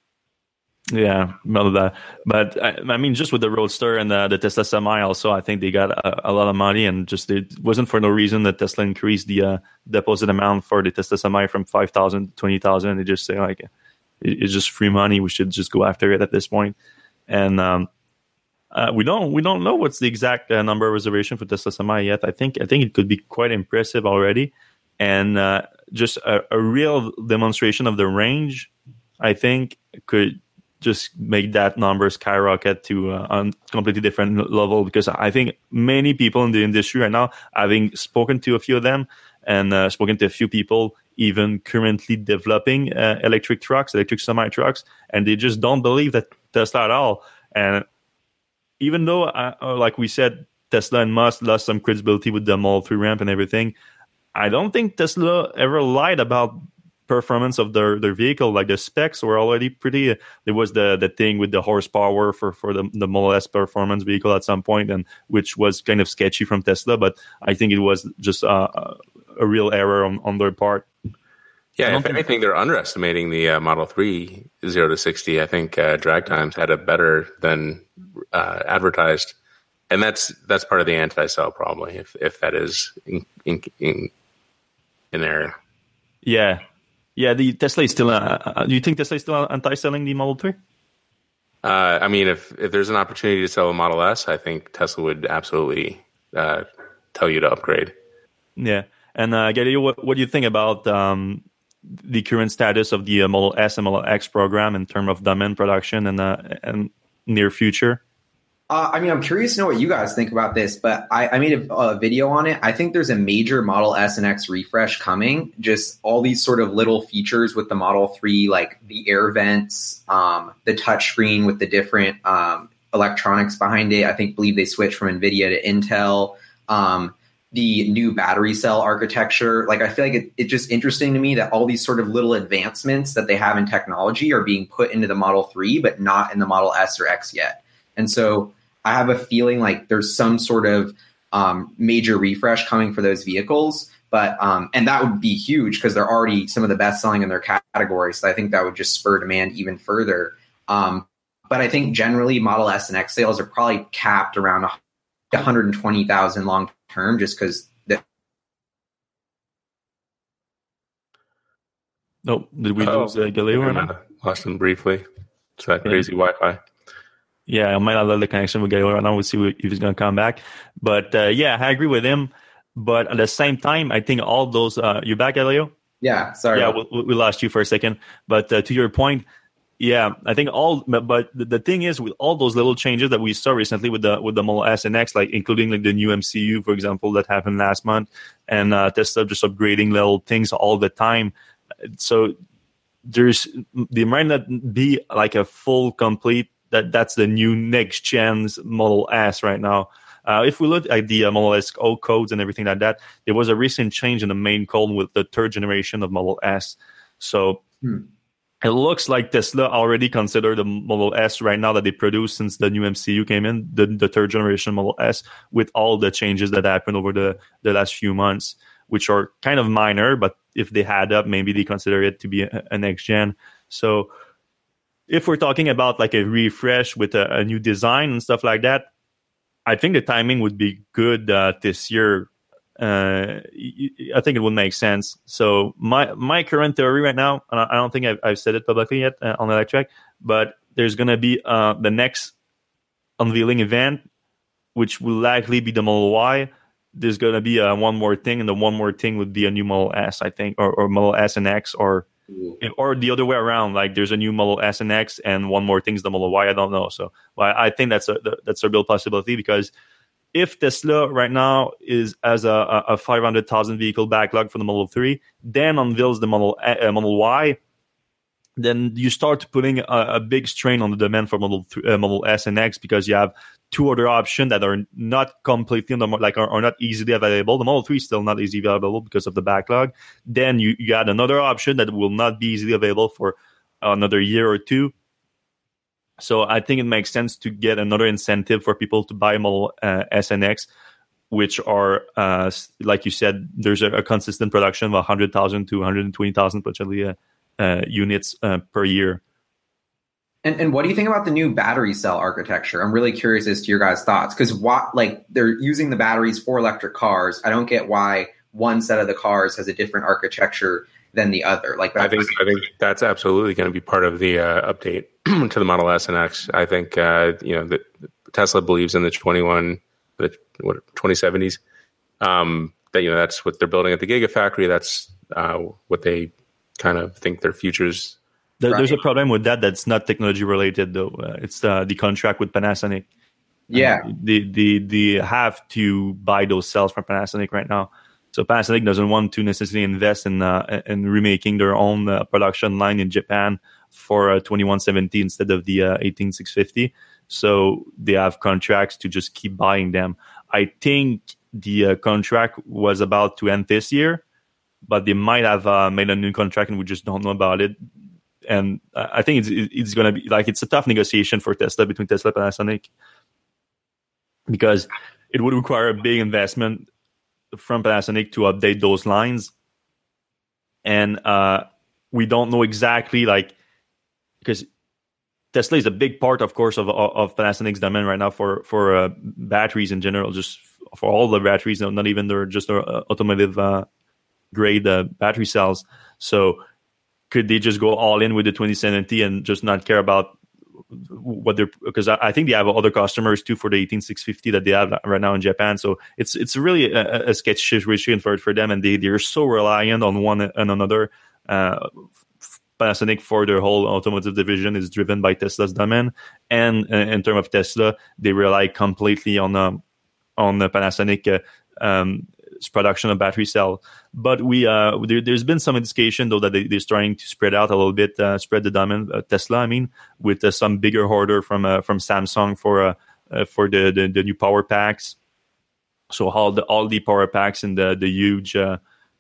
Yeah, none of that. But I, I mean, just with the Roadster and the, the Tesla Semi, also, I think they got a, a lot of money, and just it wasn't for no reason that Tesla increased the uh, deposit amount for the Tesla Semi from five thousand to twenty thousand. They just say like, it, it's just free money. We should just go after it at this point. And um, uh, we don't we don't know what's the exact uh, number of reservation for Tesla Semi yet. I think I think it could be quite impressive already, and uh, just a, a real demonstration of the range, I think, could just make that number skyrocket to uh, a completely different level, because I think many people in the industry right now, having spoken to a few of them and uh, spoken to a few people even currently developing uh, electric trucks, electric semi trucks, and they just don't believe that Tesla at all. And even though, uh, like we said, Tesla and Musk lost some credibility with the Model three ramp and everything, I don't think Tesla ever lied about performance of their, their vehicle. Like the specs were already pretty. Uh, there was the the thing with the horsepower for for the, the Model S performance vehicle at some point, and which was kind of sketchy from Tesla. But I think it was just uh, a real error on, on their part. Yeah, if anything, they're underestimating the uh, Model three zero to sixty. I think uh, drag times had it better than uh, advertised, and that's that's part of the anti-sell probably. If if that is in in in, in error. Yeah. Yeah, the Tesla is still. Uh, uh, do you think Tesla is still anti-selling the Model three? Uh, I mean, if if there's an opportunity to sell a Model S, I think Tesla would absolutely uh, tell you to upgrade. Yeah, and uh, Galileo, what, what do you think about um, the current status of the uh, Model S and Model X program in terms of demand production and uh, and near future? Uh, I mean, I'm curious to know what you guys think about this, but I, I made a, a video on it. I think there's a major Model S and X refresh coming. Just all these sort of little features with the Model three, like the air vents, um, the touchscreen with the different um, electronics behind it. I think believe they switched from NVIDIA to Intel. Um, the new battery cell architecture. Like, I feel like it, it's just interesting to me that all these sort of little advancements that they have in technology are being put into the Model three, but not in the Model S or X yet. And so I have a feeling like there's some sort of um, major refresh coming for those vehicles. But um, and that would be huge because they're already some of the best selling in their category. So I think that would just spur demand even further. Um, but I think generally Model S and X sales are probably capped around one hundred twenty thousand long term, just because. The- Nope. Did we oh, lose uh, Galileo? Or not? Lost him briefly. It's that crazy yeah. Wi-Fi. Yeah, I might not let the connection with Galileo right now. We'll see if he's going to come back. But uh, yeah, I agree with him. But at the same time, I think all those. Uh, you back, Galileo? Yeah, sorry. Yeah, we, we lost you for a second. But uh, to your point, yeah, I think all. But the, the thing is, with all those little changes that we saw recently with the with the Model S and X, like including like the new M C U, for example, that happened last month, and uh, Tesla just upgrading little things all the time. So there's there might not be like a full complete. That that's the new next gen's Model S right now. Uh, if we look at the uh, Model S O codes and everything like that, there was a recent change in the main code with the third generation of Model S. So hmm. it looks like Tesla already considered the Model S right now that they produce since the new M C U came in, the, the third generation Model S, with all the changes that happened over the, the last few months, which are kind of minor, but if they add up, maybe they consider it to be a, a next gen. So if we're talking about like a refresh with a, a new design and stuff like that, I think the timing would be good uh, this year. Uh, I think it would make sense. So my my current theory right now, and I don't think I've, I've said it publicly yet uh, on Electrek, but there's going to be uh, the next unveiling event, which will likely be the Model Y. There's going to be uh, one more thing, and the one more thing would be a new Model S, I think, or, or Model S and X, or or the other way around. Like there's a new Model S and X, and one more thing's the Model Y. I don't know. So well, I think that's a that's a real possibility, because if Tesla right now is as a, a five hundred thousand vehicle backlog for the Model three, then unveils the Model uh, Model Y, then you start putting a, a big strain on the demand for Model th- uh, Model S and X, because you have two other options that are not completely on the, like are, are not easily available. The Model three is still not easily available because of the backlog. Then you, you got another option that will not be easily available for another year or two. So I think it makes sense to get another incentive for people to buy Model uh, S and X which are, uh, like you said, there's a, a consistent production of one hundred thousand to one hundred twenty thousand potentially uh, uh, units uh, per year. And, and what do you think about the new battery cell architecture? I'm really curious as to your guys' thoughts, because what like they're using the batteries for electric cars. I don't get why one set of the cars has a different architecture than the other. Like, I think I think that's absolutely going to be part of the uh, update to the Model S and X. I think uh, you know the, Tesla believes in the twenty-one, the what twenty seventies. Um, that you know that's what they're building at the Gigafactory. That's uh, what they kind of think their futures. There, right. There's a problem with that. That's not technology related, though. Uh, it's uh, the contract with Panasonic. Yeah, uh, they, they they have to buy those cells from Panasonic right now. So Panasonic doesn't want to necessarily invest in uh, in remaking their own uh, production line in Japan for uh, twenty-one seventy instead of the uh, eighteen six fifty. So they have contracts to just keep buying them. I think the uh, contract was about to end this year, but they might have uh, made a new contract and we just don't know about it. And I think it's it's going to be like it's a tough negotiation for Tesla between Tesla and Panasonic, because it would require a big investment from Panasonic to update those lines, and uh, we don't know exactly like because Tesla is a big part, of course, of of Panasonic's demand right now for for uh, batteries in general, just for all the batteries, not even their just their uh, automotive uh, grade uh, battery cells. So could they just go all in with the twenty seventy and just not care about what they're, because I, I think they have other customers too for the eighteen six fifty that they have right now in Japan. So it's it's really a, a sketchy situation for for them, and they they're so reliant on one and another. Uh, Panasonic for their whole automotive division is driven by Tesla's demand, and uh, in terms of Tesla, they rely completely on um, on the Panasonic uh, um, production of battery cell. But we uh, there, there's been some indication though that they, they're trying to spread out a little bit, uh, spread the demand. Uh, Tesla, I mean, with uh, some bigger order from uh, from Samsung for uh, uh, for the, the the new power packs. So all the all the power packs in the the huge uh,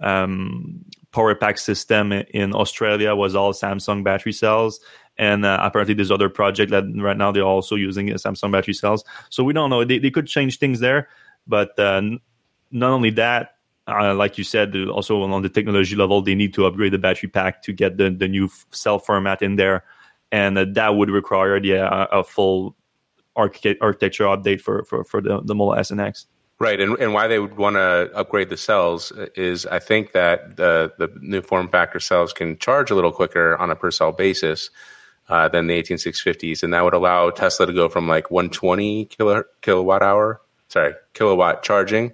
um, power pack system in Australia was all Samsung battery cells. And uh, apparently there's other project that right now they're also using uh, Samsung battery cells. So we don't know. They, they could change things there. But uh, n- not only that, uh, like you said, also on the technology level, they need to upgrade the battery pack to get the, the new f- cell format in there. And uh, that would require the, uh, a full archi- architecture update for, for, for the, the Model S and X. Right, and and why they would want to upgrade the cells is I think that the the new form factor cells can charge a little quicker on a per cell basis uh, than the eighteen six fifties, and that would allow Tesla to go from like one hundred twenty kilo, kilowatt hour, sorry, kilowatt charging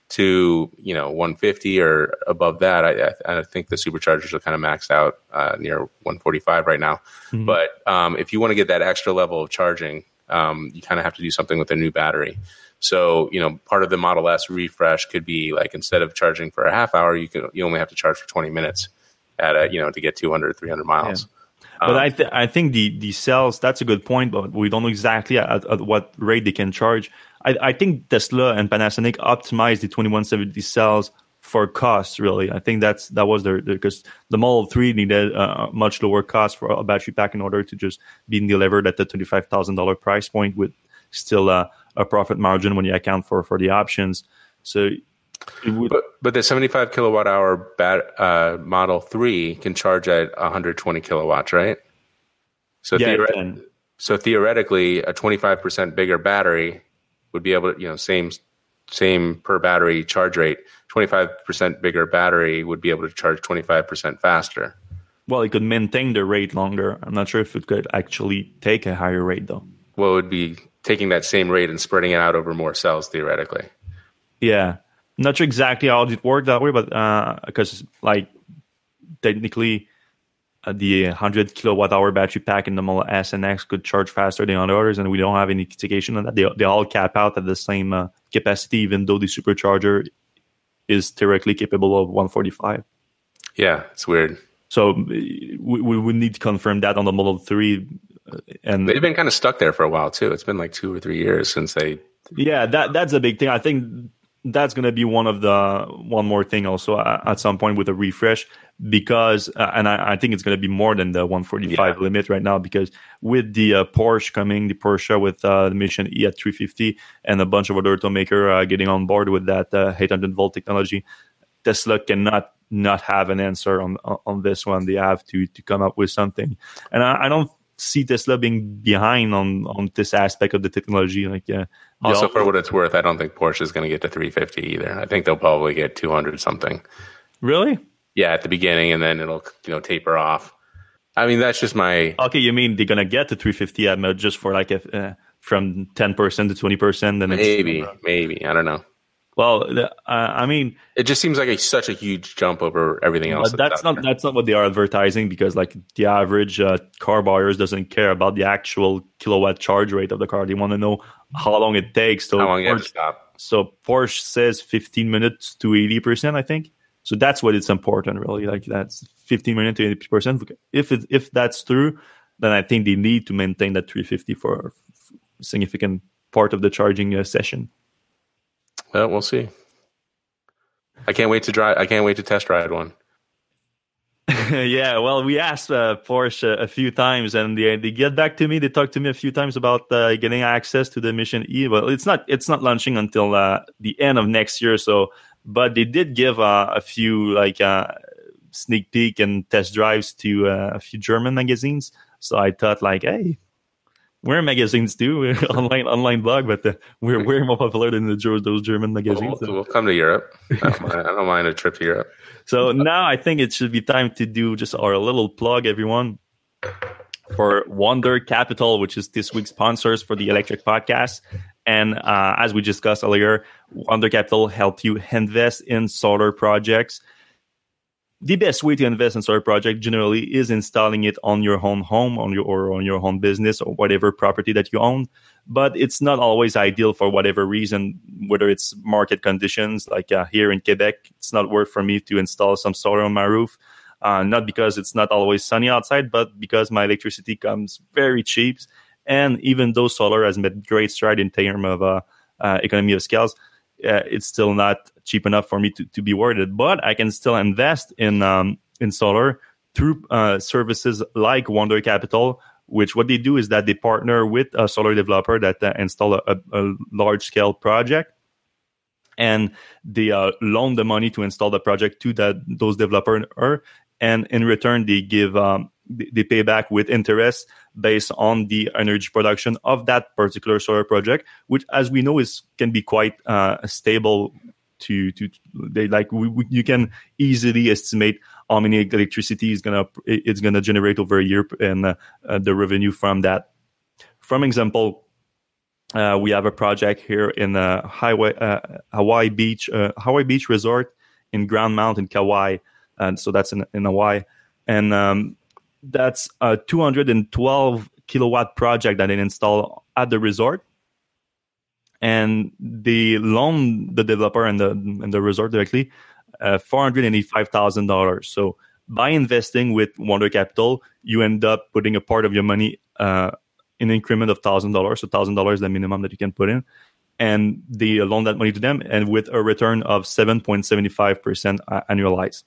to you know one hundred fifty or above that. I, I think the superchargers are kind of maxed out uh, near one forty-five right now. Mm-hmm. But um, if you want to get that extra level of charging, um, you kind of have to do something with a new battery. So, you know, part of the Model S refresh could be like instead of charging for a half hour, you can you only have to charge for twenty minutes at a, you know, to get two hundred, three hundred miles. Yeah. But um, I th- I think the, the cells, that's a good point, but we don't know exactly at, at what rate they can charge. I, I think Tesla and Panasonic optimized the twenty-one seventy cells for cost, really. I think that's that was their, because the Model three needed a much lower cost for a battery pack in order to just be delivered at the twenty-five thousand dollars price point with still a, a profit margin when you account for, for the options. So, it would, but but the seventy-five kilowatt hour bat, uh, Model three can charge at one hundred twenty kilowatts, right? So yeah, theoret- so theoretically, a twenty-five percent bigger battery would be able to, you know, same same per battery charge rate. twenty-five percent bigger battery would be able to charge twenty-five percent faster. Well, it could maintain the rate longer. I'm not sure if it could actually take a higher rate though. Well, it would be taking that same rate and spreading it out over more cells, theoretically. Yeah. I'm not sure exactly how it worked that way, but because, uh, like, technically, uh, the one hundred kilowatt hour battery pack in the Model S and X could charge faster than others, and we don't have any indication on that. They, they all cap out at the same uh, capacity, even though the supercharger is theoretically capable of one forty-five. Yeah, it's weird. So we, we would need to confirm that on the Model three. And they've been kind of stuck there for a while too. It's been like two or three years since they. Yeah, that that's a big thing. I think that's going to be one of the one more thing also uh, at some point with a refresh, because uh, and I, I think it's going to be more than the one forty-five yeah. limit right now, because with the uh, Porsche coming, the Porsche with uh, the Mission E at three fifty, and a bunch of other automaker uh, getting on board with that uh, eight hundred volt technology, Tesla cannot not have an answer on on this one. They have to to come up with something, and I, I don't see Tesla being behind on on this aspect of the technology. Like, uh, also, all, for what it's worth, I don't think Porsche is going to get to three fifty either. I think they'll probably get two hundred something. Really? Yeah, at the beginning, and then it'll you know taper off. I mean, that's just my. Okay, you mean they're going to get to three fifty at just for like a, uh, from ten percent to twenty percent? Then maybe, it's, maybe I don't know. Well, uh, I mean, it just seems like a, such a huge jump over everything else. But that's not that's not what they are advertising, because like the average uh, car buyers doesn't care about the actual kilowatt charge rate of the car. They want to know how long it takes. So how long Porsche, you have to stop. So Porsche says fifteen minutes to eighty percent, I think. So that's what it's important, really. Like that's fifteen minutes to eighty percent. If it, if that's true, then I think they need to maintain that three fifty for a significant part of the charging uh, session. Well, we'll see. I can't wait to drive. I can't wait to test ride one. Yeah, well, we asked uh, Porsche a few times, and they they get back to me. They talked to me a few times about uh, getting access to the Mission E. Well, it's not it's not launching until uh, the end of next year. So, but they did give uh, a few like uh, sneak peek and test drives to uh, a few German magazines. So I thought, like, hey. We're magazines too, we're online online blog, but uh, we're way more popular than the, those German magazines. We'll, we'll come to Europe. I don't, mind, I don't mind a trip to Europe. So now I think it should be time to do just our little plug, everyone, for Wonder Capital, which is this week's sponsors for the Electrek Podcast. And uh, as we discussed earlier, Wonder Capital helped you invest in solar projects. The best way to invest in solar project generally is installing it on your own home, on your or on your home business, or whatever property that you own. But it's not always ideal for whatever reason, whether it's market conditions, like uh, here in Quebec, it's not worth for me to install some solar on my roof. Uh, not because it's not always sunny outside, but because my electricity comes very cheap. And even though solar has made great stride in terms of uh, uh, economy of scales, Uh, it's still not cheap enough for me to, to be worried. But I can still invest in um, in solar through uh, services like Wonder Capital, which what they do is that they partner with a solar developer that uh, install a, a large scale project, and they uh, loan the money to install the project to that those developers, and in return they give um, they pay back with interest based on the energy production of that particular solar project, which, as we know, is can be quite uh, stable. To to they like we, we, you can easily estimate how many electricity is gonna it's gonna generate over a year, and uh, uh, the revenue from that. From example, uh, we have a project here in uh, Highway uh, Hawaii Beach uh, Hawaii Beach Resort in Grand Mount in Kauai, and so that's in in Hawaii, and um, that's a two hundred twelve kilowatt project that they install at the resort, and they loan the developer and the and the resort directly uh, four hundred eighty-five thousand dollars. So by investing with Wonder Capital, you end up putting a part of your money uh, in an increment of one thousand dollars. So one thousand dollars is the minimum that you can put in, and they loan that money to them, and with a return of seven point seven five percent annualized.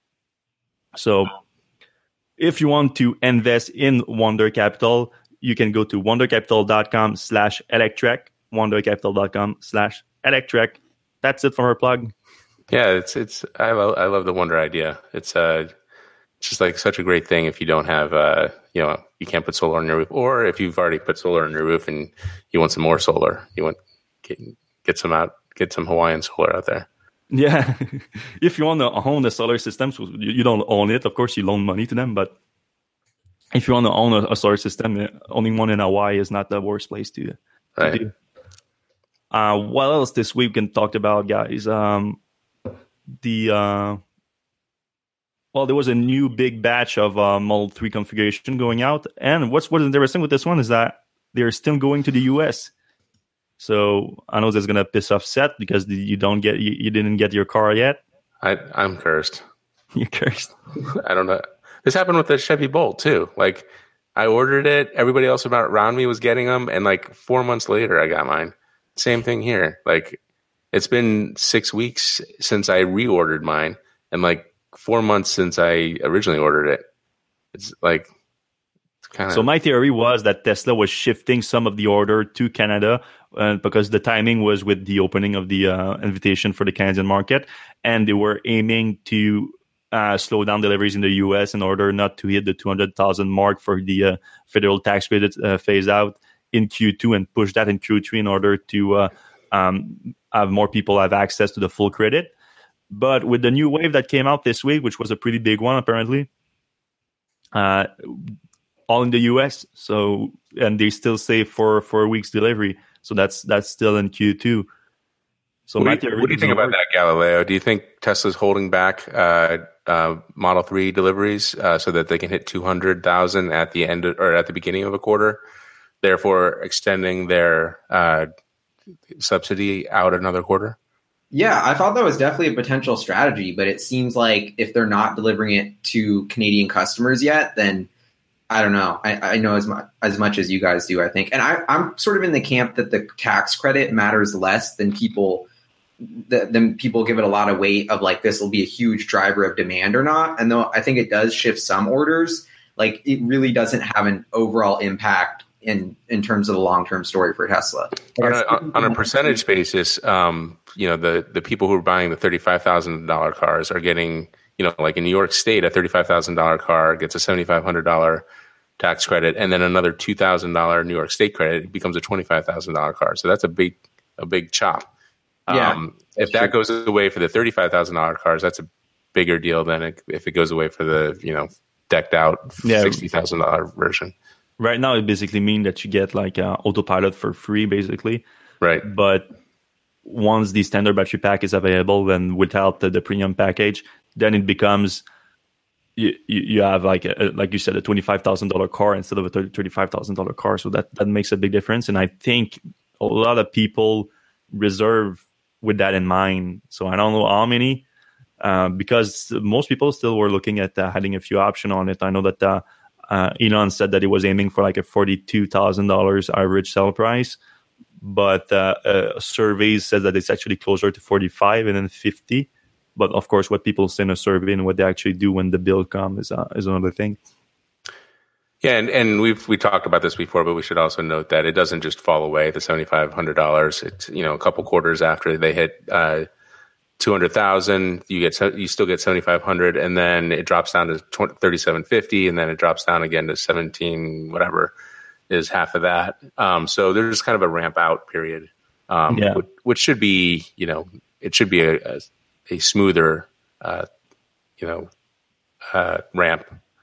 So if you want to invest in Wonder Capital, you can go to wondercapital.com slash electrek, wondercapital.com slash electrek. That's it from our plug. Yeah, it's it's I love I love the Wonder idea. It's uh it's just like such a great thing if you don't have uh you know you can't put solar on your roof, or if you've already put solar on your roof and you want some more solar, you want get get some out get some Hawaiian solar out there. Yeah, if you want to own the solar system, so you, you don't own it. Of course, you loan money to them, but if you want to own a, a solar system, owning one in Hawaii is not the worst place to, to right. do. Uh, what else this week we can talk about, guys? Um, the uh, well, there was a new big batch of uh, Model three configuration going out, and what's what's interesting with this one is that they're still going to the U S. So I know that's gonna piss off Seth because you don't get you, you didn't get your car yet. I I'm cursed. You're cursed. I don't know. This happened with the Chevy Bolt too. Like I ordered it, everybody else about around me was getting them, and like four months later I got mine. Same thing here. Like it's been six weeks since I reordered mine, and like four months since I originally ordered it. It's like it's kind of. So my theory was that Tesla was shifting some of the order to Canada uh, because the timing was with the opening of the uh, invitation for the Canadian market, and they were aiming to uh, slow down deliveries in the U S in order not to hit the two hundred thousand mark for the uh, federal tax credit uh, phase out in Q two and push that in Q three in order to uh, um, have more people have access to the full credit. But with the new wave that came out this week, which was a pretty big one apparently, uh, all in the U S. So, and they still say for for a week's delivery. So that's that's still in Q two. So what do you, what do you think about that, Galileo? Do you think Tesla's holding back uh, uh, Model three deliveries uh, so that they can hit two hundred thousand at the end of, or at the beginning of a quarter, therefore extending their uh, subsidy out another quarter? Yeah, I thought that was definitely a potential strategy, but it seems like if they're not delivering it to Canadian customers yet, then I don't know. I, I know as much as much as you guys do, I think. And I, I'm sort of in the camp that the tax credit matters less than people th- than people give it a lot of weight of like this will be a huge driver of demand or not. And though I think it does shift some orders, like it really doesn't have an overall impact in in terms of the long-term story for Tesla. On a, on a percentage basis, um, you know, the, the people who are buying the thirty-five thousand dollars cars are getting, you know, like in New York State, a thirty-five thousand dollars car gets a seventy-five hundred dollars tax credit, and then another two thousand dollars New York State credit, it becomes a twenty-five thousand dollars car. So that's a big a big chop. Yeah, um, if that goes away for the thirty-five thousand dollars cars, that's a bigger deal than it, if it goes away for the, you know, decked out yeah. sixty thousand dollars version. Right now, it basically means that you get like uh, autopilot for free, basically. Right. But once the standard battery pack is available, then without the, the premium package, then it becomes you you, you have like a, like you said a twenty-five thousand dollars car instead of a thirty-five thousand dollars car. So that that makes a big difference, and I think a lot of people reserve with that in mind. So I don't know how many, uh, because most people still were looking at uh, having a few options on it. I know that. Uh, Uh, Elon said that he was aiming for like a forty-two thousand dollars average sell price, but uh, uh, surveys said that it's actually closer to forty-five and then fifty. But of course, what people say in a survey and what they actually do when the bill comes is uh, is another thing. Yeah, and, and we've we talked about this before, but we should also note that it doesn't just fall away. The seventy-five hundred dollars. It's, you know, a couple quarters after they hit uh, two hundred thousand, you get you still get seventy-five hundred, and then it drops down to thirty-seven fifty, and then it drops down again to seventeen, whatever is half of that. Um, so there's kind of a ramp out period, um, yeah. which, which should be, you know, it should be a, a, a smoother, uh, you know, uh, ramp.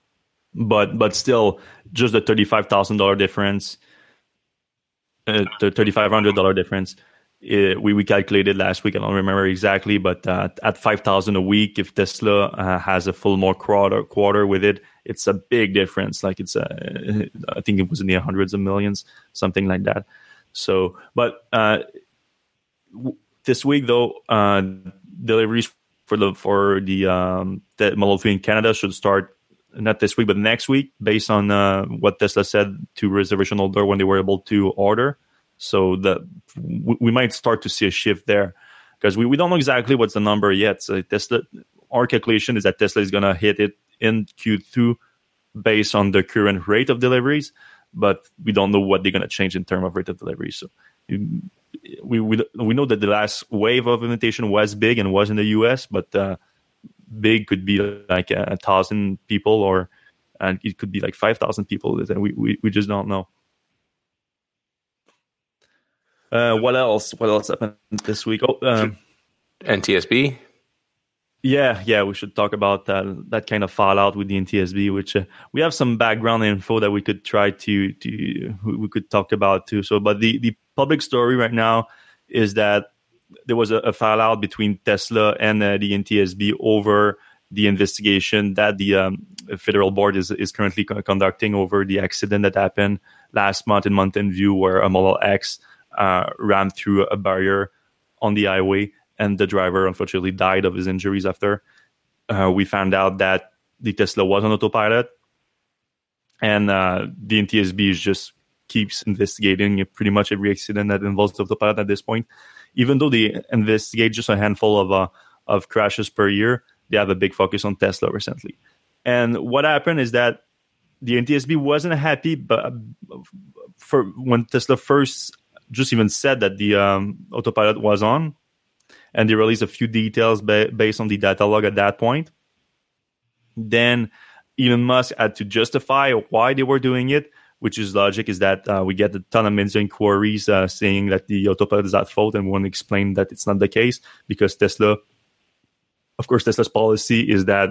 But but still, just the thirty-five thousand dollars difference, uh, the thirty-five hundred dollars difference. Uh, we, we calculated last week. I don't remember exactly, but uh, at five thousand a week, if Tesla uh, has a full more quarter quarter with it, it's a big difference. Like it's a, I think it was in the hundreds of millions, something like that. So, but uh, w- this week though, uh, deliveries for the for the um, the Model three in Canada should start not this week, but next week, based on uh, what Tesla said to reservation holder when they were able to order. So that we might start to see a shift there because we, we don't know exactly what's the number yet. So Tesla, our calculation is that Tesla is going to hit it in Q two based on the current rate of deliveries, but we don't know what they're going to change in terms of rate of delivery. So we, we we know that the last wave of invitation was big and was in the U S, but uh, big could be like a, a thousand people, or and it could be like five thousand people. We, we we just don't know. Uh, what else? What else happened this week? Oh, um, N T S B. Yeah, yeah, we should talk about that that kind of fallout with the N T S B, which uh, we have some background info that we could try to to we could talk about too. So, but the, the public story right now is that there was a, a fallout between Tesla and uh, the N T S B over the investigation that the um, federal board is is currently co- conducting over the accident that happened last month in Mountain View, where a Model X uh, ran through a barrier on the highway, and the driver unfortunately died of his injuries after. Uh, we found out that the Tesla was on autopilot, and uh, the N T S B just keeps investigating pretty much every accident that involves autopilot at this point. even though they investigate just a handful of uh, of crashes per year, they have a big focus on Tesla recently. And what happened is that the N T S B wasn't happy, but for when Tesla first just even said that the um, autopilot was on, and they released a few details ba- based on the data log at that point. Then Elon Musk had to justify why they were doing it, which is logic, is that uh, we get a ton of media inquiries uh, saying that the autopilot is at fault, and we want to explain that it's not the case, because Tesla, of course, Tesla's policy is that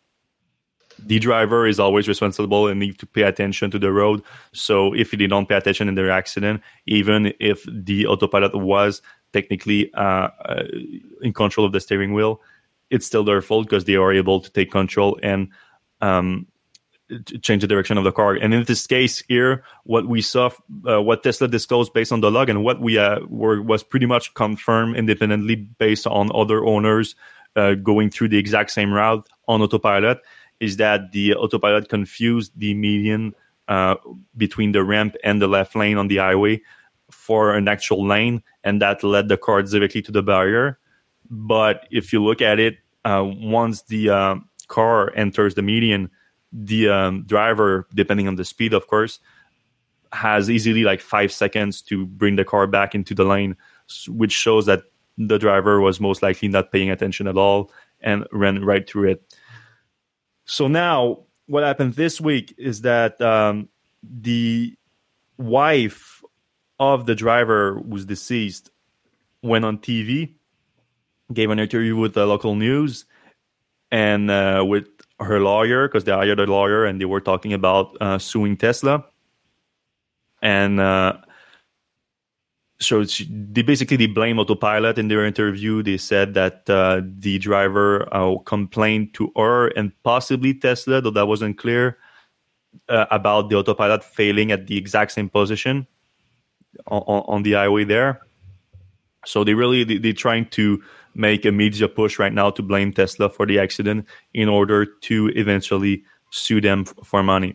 the driver is always responsible and need to pay attention to the road. So if they don't pay attention in their accident, even if the autopilot was technically uh, uh, in control of the steering wheel, it's still their fault, because they are able to take control and um, change the direction of the car. And in this case here, what we saw, uh, what Tesla disclosed based on the log, and what we uh, were was pretty much confirmed independently based on other owners uh, going through the exact same route on autopilot, is that the autopilot confused the median uh, between the ramp and the left lane on the highway for an actual lane, and that led the car directly to the barrier. But if you look at it, uh, once the uh, car enters the median, the um, driver, depending on the speed, of course, has easily like five seconds to bring the car back into the lane, which shows that the driver was most likely not paying attention at all and ran right through it. So now what happened this week is that um, the wife of the driver who's deceased went on T V, gave an interview with the local news and uh, with her lawyer, because they hired a lawyer, and they were talking about uh, suing Tesla. And uh, so she, they basically they blame autopilot in their interview. They said that uh, the driver uh, complained to her and possibly Tesla, though that wasn't clear, uh, about the autopilot failing at the exact same position on, on the highway there. So they really they, they're trying to make a media push right now to blame Tesla for the accident in order to eventually sue them f- for money.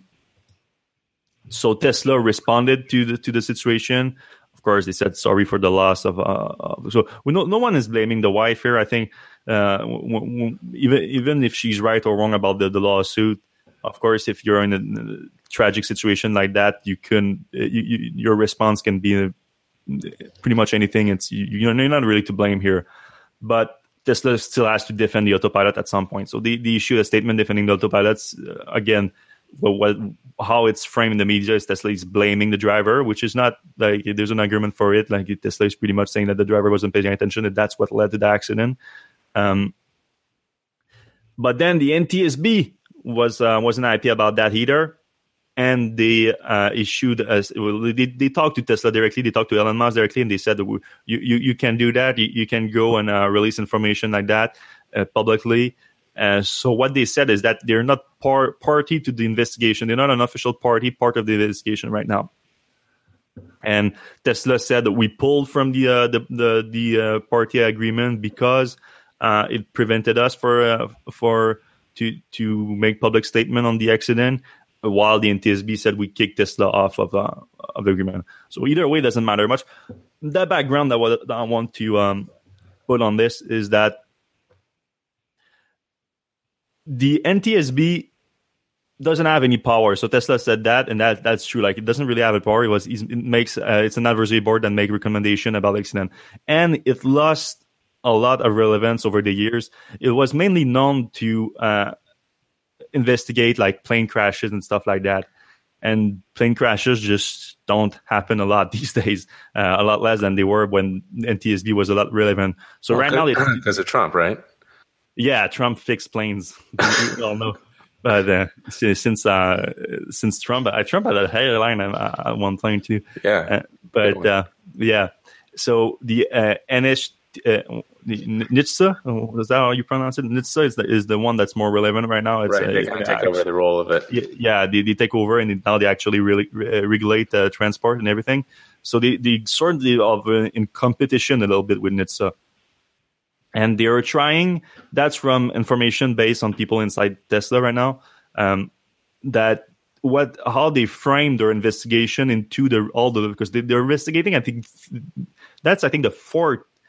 So Tesla responded to the to the situation. Of course, they said sorry for the loss of. Uh, of so we no no one is blaming the wife here. I think uh, w- w- even even if she's right or wrong about the, the lawsuit, of course, if you're in a, a tragic situation like that, you can you, you, your response can be a, pretty much anything. It's you, you're not really to blame here, but Tesla still has to defend the autopilot at some point. So they, they issued a statement defending the autopilots uh, again. Well, what, how it's framed in the media is Tesla is blaming the driver, which is not like there's an argument for it. Like Tesla is pretty much saying that the driver wasn't paying attention, and that's what led to the accident. Um, but then the N T S B was uh, wasn't happy about that either, and they uh, issued as well, they, they talked to Tesla directly. They talked to Elon Musk directly, and they said that you you, you can do that. You, you can go and uh, release information like that uh, publicly. Uh, so what they said is that they're not par- party to the investigation. They're not an official party, part of the investigation right now. And Tesla said that we pulled from the uh, the the, the uh, party agreement because uh, it prevented us for uh, for to to make public statement on the accident. While the N T S B said we kicked Tesla off of uh, of the agreement. So either way, it doesn't matter much. The background that, what, that I want to um, put on this is that the N T S B doesn't have any power. So Tesla said that, and that that's true. Like it doesn't really have a power. It was it makes uh, it's an advisory board that make recommendation about the accident, and it lost a lot of relevance over the years. It was mainly known to uh, investigate like plane crashes and stuff like that, and plane crashes just don't happen a lot these days. Uh, a lot less than they were when N T S B was a lot relevant. So well, right now, because of Trump, right? Yeah, Trump fixed planes. We all know. But uh, since uh, since Trump, uh, Trump had a hairline at one point too. Yeah. Uh, but uh, yeah, so the uh, N S uh, NHTSA, is that how you pronounce it? NHTSA is the, is the one that's more relevant right now. It's, right, they uh, kind of uh, take over the role of it. Yeah, they, they take over, and now they actually really uh, regulate uh, transport and everything. So they they sort of uh, in competition a little bit with NHTSA. And they are trying, that's from information based on people inside Tesla right now, um, that what how they frame their investigation into the all the, because they, they're investigating, I think, that's, I think, the fourth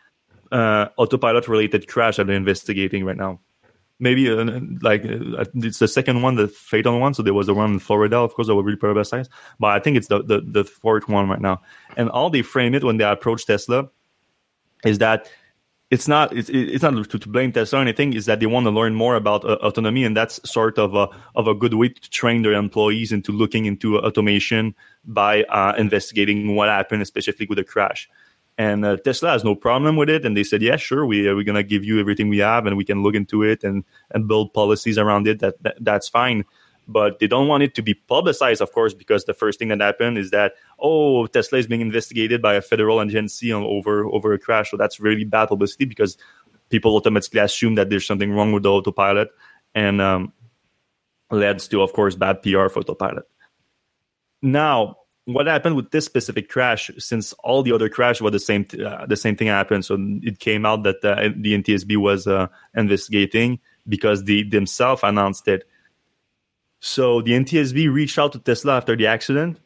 uh, autopilot related crash that they're investigating right now. Maybe uh, like uh, it's the second one, the fatal one. So there was the one in Florida, of course, that was really publicized. But I think it's the, the, the fourth one right now. And all they frame it when they approach Tesla is that it's not it's, it's not to, to blame Tesla or anything. Is that they want to learn more about uh, autonomy, and that's sort of a of a good way to train their employees into looking into automation by uh, investigating what happened, especially with the crash. And uh, Tesla has no problem with it. And they said, yeah, sure, we, uh, we're going to give you everything we have and we can look into it and, and build policies around it. That, that That's fine. But they don't want it to be publicized, of course, because the first thing that happened is that, oh, Tesla is being investigated by a federal agency on, over, over a crash. So that's really bad publicity because people automatically assume that there's something wrong with the autopilot and um, leads to, of course, bad P R for autopilot. Now, what happened with this specific crash, since all the other crashes were the same, uh, the same thing happened. So it came out that uh, the N T S B was uh, investigating because they themselves announced it. So the N T S B reached out to Tesla after the accident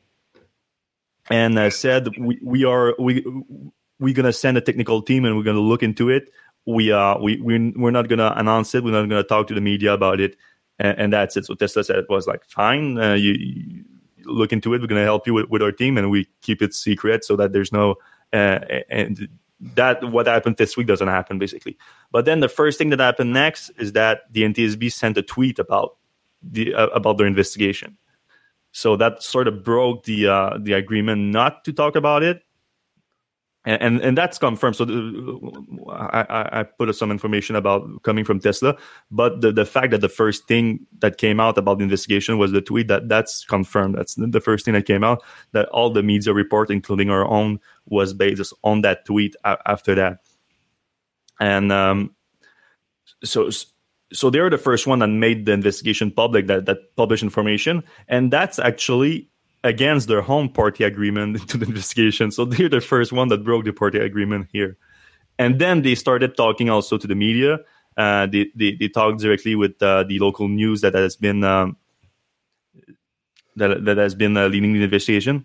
and uh, said, "We we are we we're gonna send a technical team and we're gonna look into it. We uh we we we're not gonna announce it. We're not gonna talk to the media about it, and, and that's it." So Tesla said it was like, "Fine, uh, you." you look into it. We're going to help you with, with our team, and we keep it secret so that there's no uh, and that what happened this week doesn't happen basically. But then the first thing that happened next is that the N T S B sent a tweet about the uh, about their investigation. So that sort of broke the uh, the agreement not to talk about it, and and, and that's confirmed. So the, I, I put some information about coming from Tesla, but the, the fact that the first thing that came out about the investigation was the tweet, that that's confirmed. That's the first thing that came out, that all the media report, including our own, was based on that tweet a- after that. And um, so so they're the first one that made the investigation public, that, that published information. And that's actually against their home party agreement to the investigation. So they're the first one that broke the party agreement here. And then they started talking also to the media. Uh, they, they they talked directly with uh, the local news that has been um, that that has been uh, leading the investigation,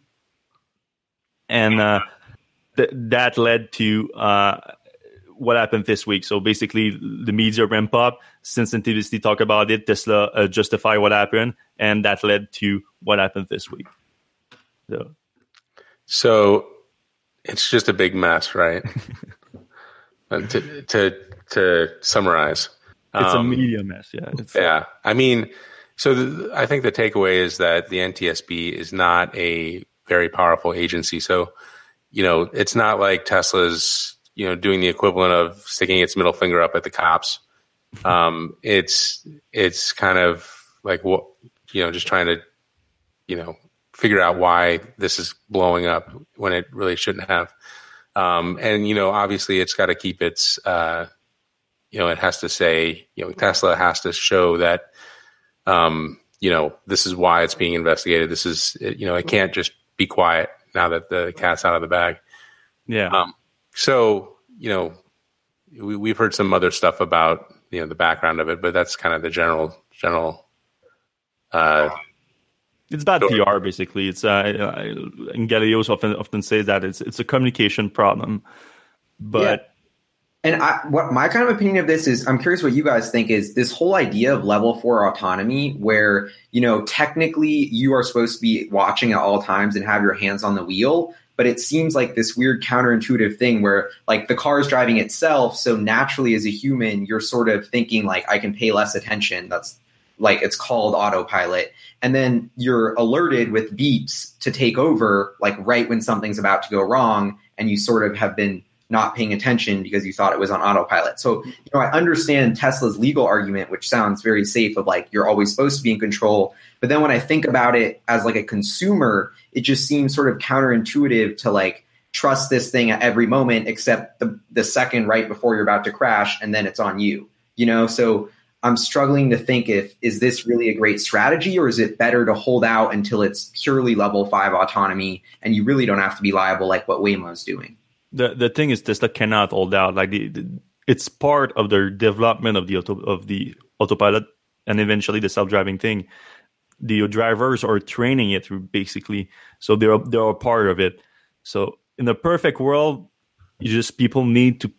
and uh, th- that led to uh, what happened this week. So basically, the media ramp up, sensitivity talk about it, Tesla uh, justify what happened, and that led to what happened this week. So, so it's just a big mess, right? to to to summarize, it's um, a media mess. Yeah, it's, yeah. I mean, so the, I think the takeaway is that the N T S B is not a very powerful agency. So, you know, it's not like Tesla's, you know, doing the equivalent of sticking its middle finger up at the cops. Um, it's it's kind of like what, you know, just trying to, you know, figure out why this is blowing up when it really shouldn't have. Um, and, you know, obviously it's got to keep its, uh, you know, it has to say, you know, Tesla has to show that, um, you know, this is why it's being investigated. This is, you know, it can't just be quiet now that the cat's out of the bag. Yeah. Um, so, you know, we, we've heard some other stuff about, you know, the background of it, but that's kind of the general, general, uh, It's bad P R, basically. It's uh, and Galileos often often says that it's it's a communication problem. But yeah. And I, what my kind of opinion of this is, I'm curious what you guys think, is this whole idea of level four autonomy, where, you know, technically you are supposed to be watching at all times and have your hands on the wheel, but it seems like this weird counterintuitive thing where, like, the car is driving itself, so naturally as a human you're sort of thinking like, I can pay less attention. That's like, it's called autopilot. And then you're alerted with beeps to take over, like right when something's about to go wrong, and you sort of have been not paying attention because you thought it was on autopilot. So, you know, I understand Tesla's legal argument, which sounds very safe, of like, you're always supposed to be in control. But then when I think about it as like a consumer, it just seems sort of counterintuitive to like trust this thing at every moment, except the, the second right before you're about to crash, and then it's on you, you know? So I'm struggling to think if, is this really a great strategy, or is it better to hold out until it's purely level five autonomy and you really don't have to be liable like what Waymo's doing? The the thing is, Tesla cannot hold out. Like the, the it's part of their development of the auto, of the autopilot and eventually the self-driving thing. The drivers are training it basically, so they're they're a part of it. So in the perfect world, you just people need to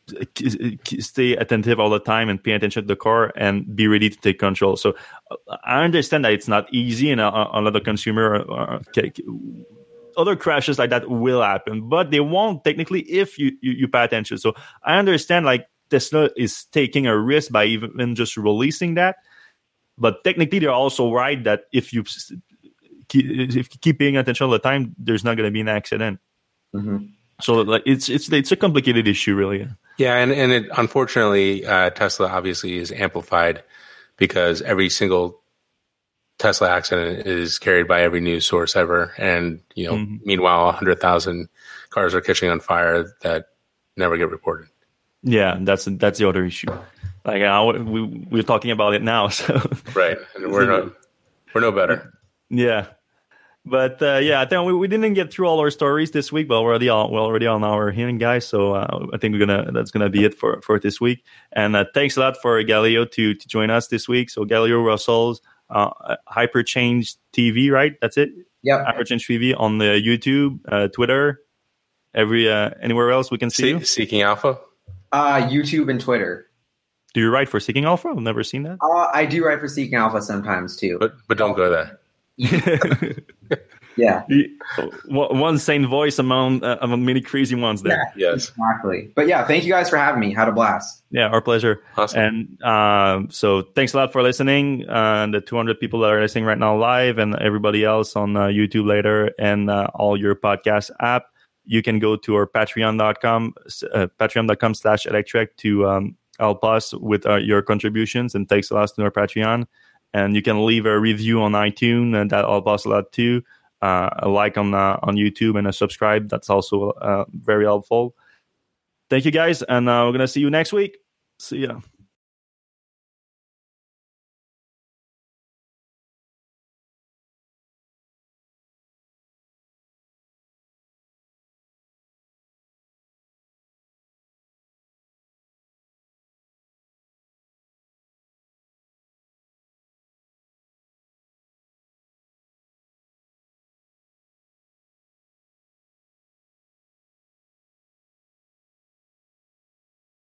stay attentive all the time and pay attention to the car and be ready to take control. So I understand that it's not easy, and a, a lot of consumer uh, other crashes like that will happen, but they won't technically if you, you, you pay attention. So I understand like Tesla is taking a risk by even just releasing that, but technically they're also right that if you keep, if you keep paying attention all the time, there's not going to be an accident. Mm-hmm. So like it's it's it's a complicated issue, really. Yeah, and and it, unfortunately, uh, Tesla obviously is amplified because every single Tesla accident is carried by every news source ever, and you know, mm-hmm. meanwhile, a hundred thousand cars are catching on fire that never get reported. Yeah, that's that's the other issue. Like uh, we we're talking about it now, so right, and we're no we're no better. Yeah, but uh, yeah, I think we, we didn't get through all our stories this week, but we're already on we're already on our hearing, guys. So uh, I think we're gonna that's gonna be it for, for this week. And uh, thanks a lot for Galileo to to join us this week. So Galileo Russell's uh, Hyperchange T V, right? That's it. Yeah, Hyperchange T V on the YouTube, uh, Twitter, every uh, anywhere else we can see. See you? Seeking Alpha. Uh, YouTube and Twitter. Do you write for Seeking Alpha? I've never seen that. Uh, I do write for Seeking Alpha sometimes too, but but don't go there. Yeah, one sane voice among uh, among many crazy ones there. Yeah, yes, exactly. But yeah, thank you guys for having me. Had a blast. Yeah, our pleasure. Awesome. And um, so thanks a lot for listening. Uh, and the two hundred people that are listening right now live, and everybody else on uh, YouTube later, and uh, all your podcast app. You can go to our patreon dot com, uh, patreon dot com slash Electrek to um, help us with uh, your contributions, and thanks a lot to our Patreon. And you can leave a review on iTunes, and that helps us a lot too. Uh, a like on uh, on YouTube and a subscribe. That's also uh, very helpful. Thank you guys, and uh, we're gonna see you next week. See ya.